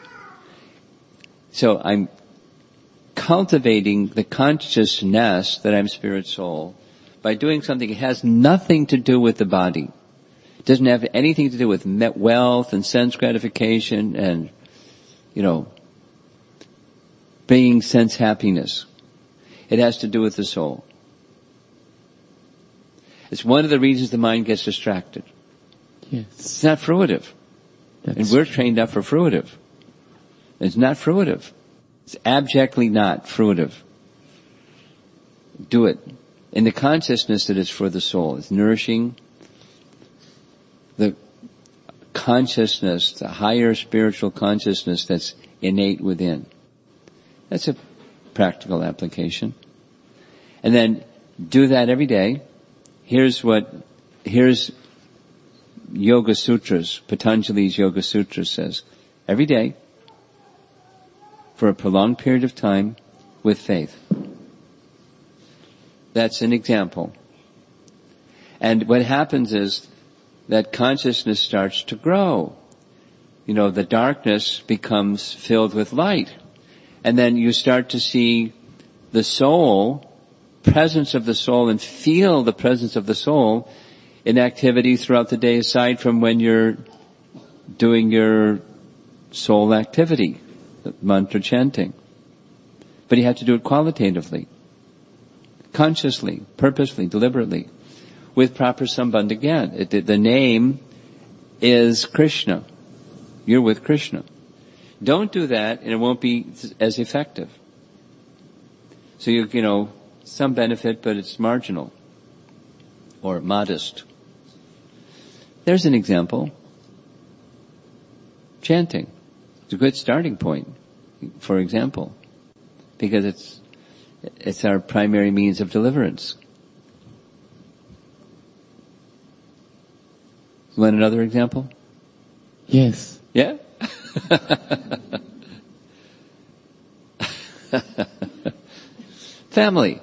So I'm cultivating the consciousness that I'm spirit soul by doing something that has nothing to do with the body. It doesn't have anything to do with wealth and sense gratification and, you know, bringing sense happiness. It has to do with the soul. It's one of the reasons the mind gets distracted. Yes. It's not fruitive. That's and we're true. trained up for fruitive. It's not fruitive. It's abjectly not fruitive. Do it in the consciousness that it's for the soul. It's nourishing the consciousness, the higher spiritual consciousness that's innate within. That's a practical application. And then do that every day. Here's what, here's Yoga Sutras, Patanjali's Yoga Sutras says, every day, for a prolonged period of time, with faith. That's an example. And what happens is that consciousness starts to grow. You know, the darkness becomes filled with light. And then you start to see the soul, presence of the soul, and feel the presence of the soul in activity throughout the day, aside from when you're doing your soul activity, mantra chanting. But you have to do it qualitatively, consciously, purposely, deliberately, with proper sambandha gyan. It, the name is Krishna. You're with Krishna. Don't do that and it won't be as effective. So you, you know, some benefit, but it's marginal or modest. There's an example. Chanting. It's a good starting point, for example, because it's, it's our primary means of deliverance. You want another example? Yes. Yeah? Family.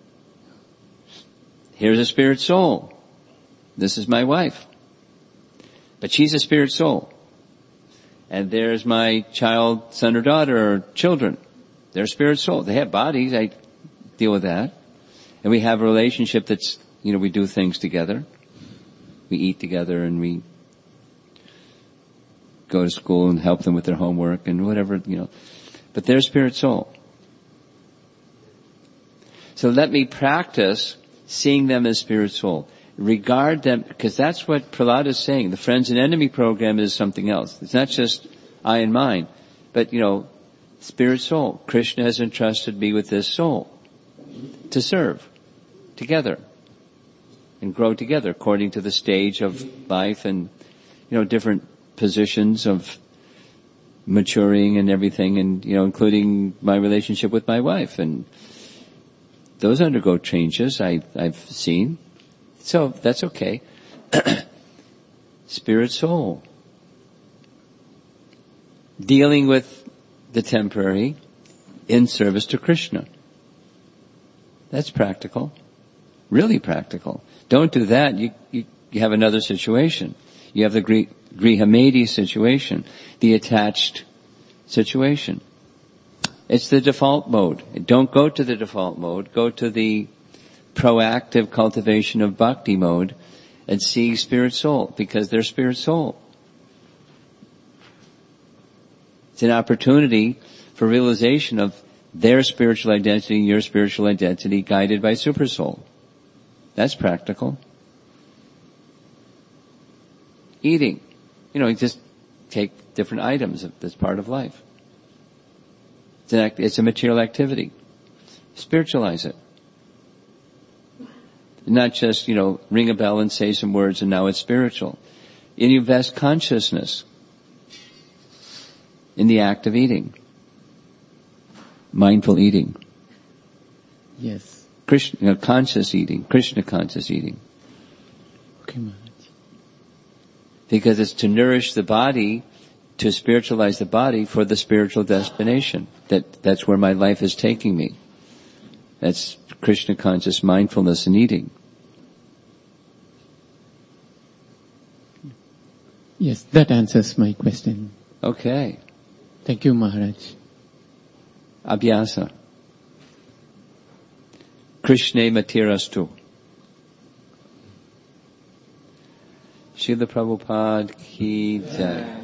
Here's a spirit soul. This is my wife. But she's a spirit soul. And there's my child, son or daughter, or children. They're spirit soul. They have bodies. I deal with that. And we have a relationship that's, you know, we do things together. We eat together and we go to school and help them with their homework and whatever, you know. But they're spirit soul. So let me practice seeing them as spirit soul. Regard them, because that's what Prahlad is saying. The Friends and Enemy program is something else. It's not just I and mine, but, you know, spirit soul. Krishna has entrusted me with this soul to serve together and grow together according to the stage of life and, you know, different positions of maturing and everything, and, you know, including my relationship with my wife. And those undergo changes I, I've seen. So that's okay. Spirit soul. Dealing with the temporary in service to Krishna. That's practical. Really practical. Don't do that. You, you, you have another situation. You have the Gri, Grihamedi situation. The attached situation. It's the default mode. Don't go to the default mode. Go to the proactive cultivation of bhakti mode and see spirit soul, because they're spirit soul. It's an opportunity for realization of their spiritual identity and your spiritual identity guided by super soul. That's practical. Eating. You know, you just take different items that's part of life. It's, an act, it's a material activity. Spiritualize it. Not just, you know, ring a bell and say some words and now it's spiritual. And you invest consciousness in the act of eating. Mindful eating. Yes. Krishna, you know, conscious eating. Krishna conscious eating. Okay, Maharaj. Because it's to nourish the body, to spiritualize the body for the spiritual destination. That, that's where my life is taking me. That's Krishna conscious mindfulness and eating. Yes, that answers my question. Okay. Thank you, Maharaj. Abhyasa. Krishna matirastu. Srila Prabhupada ki jai.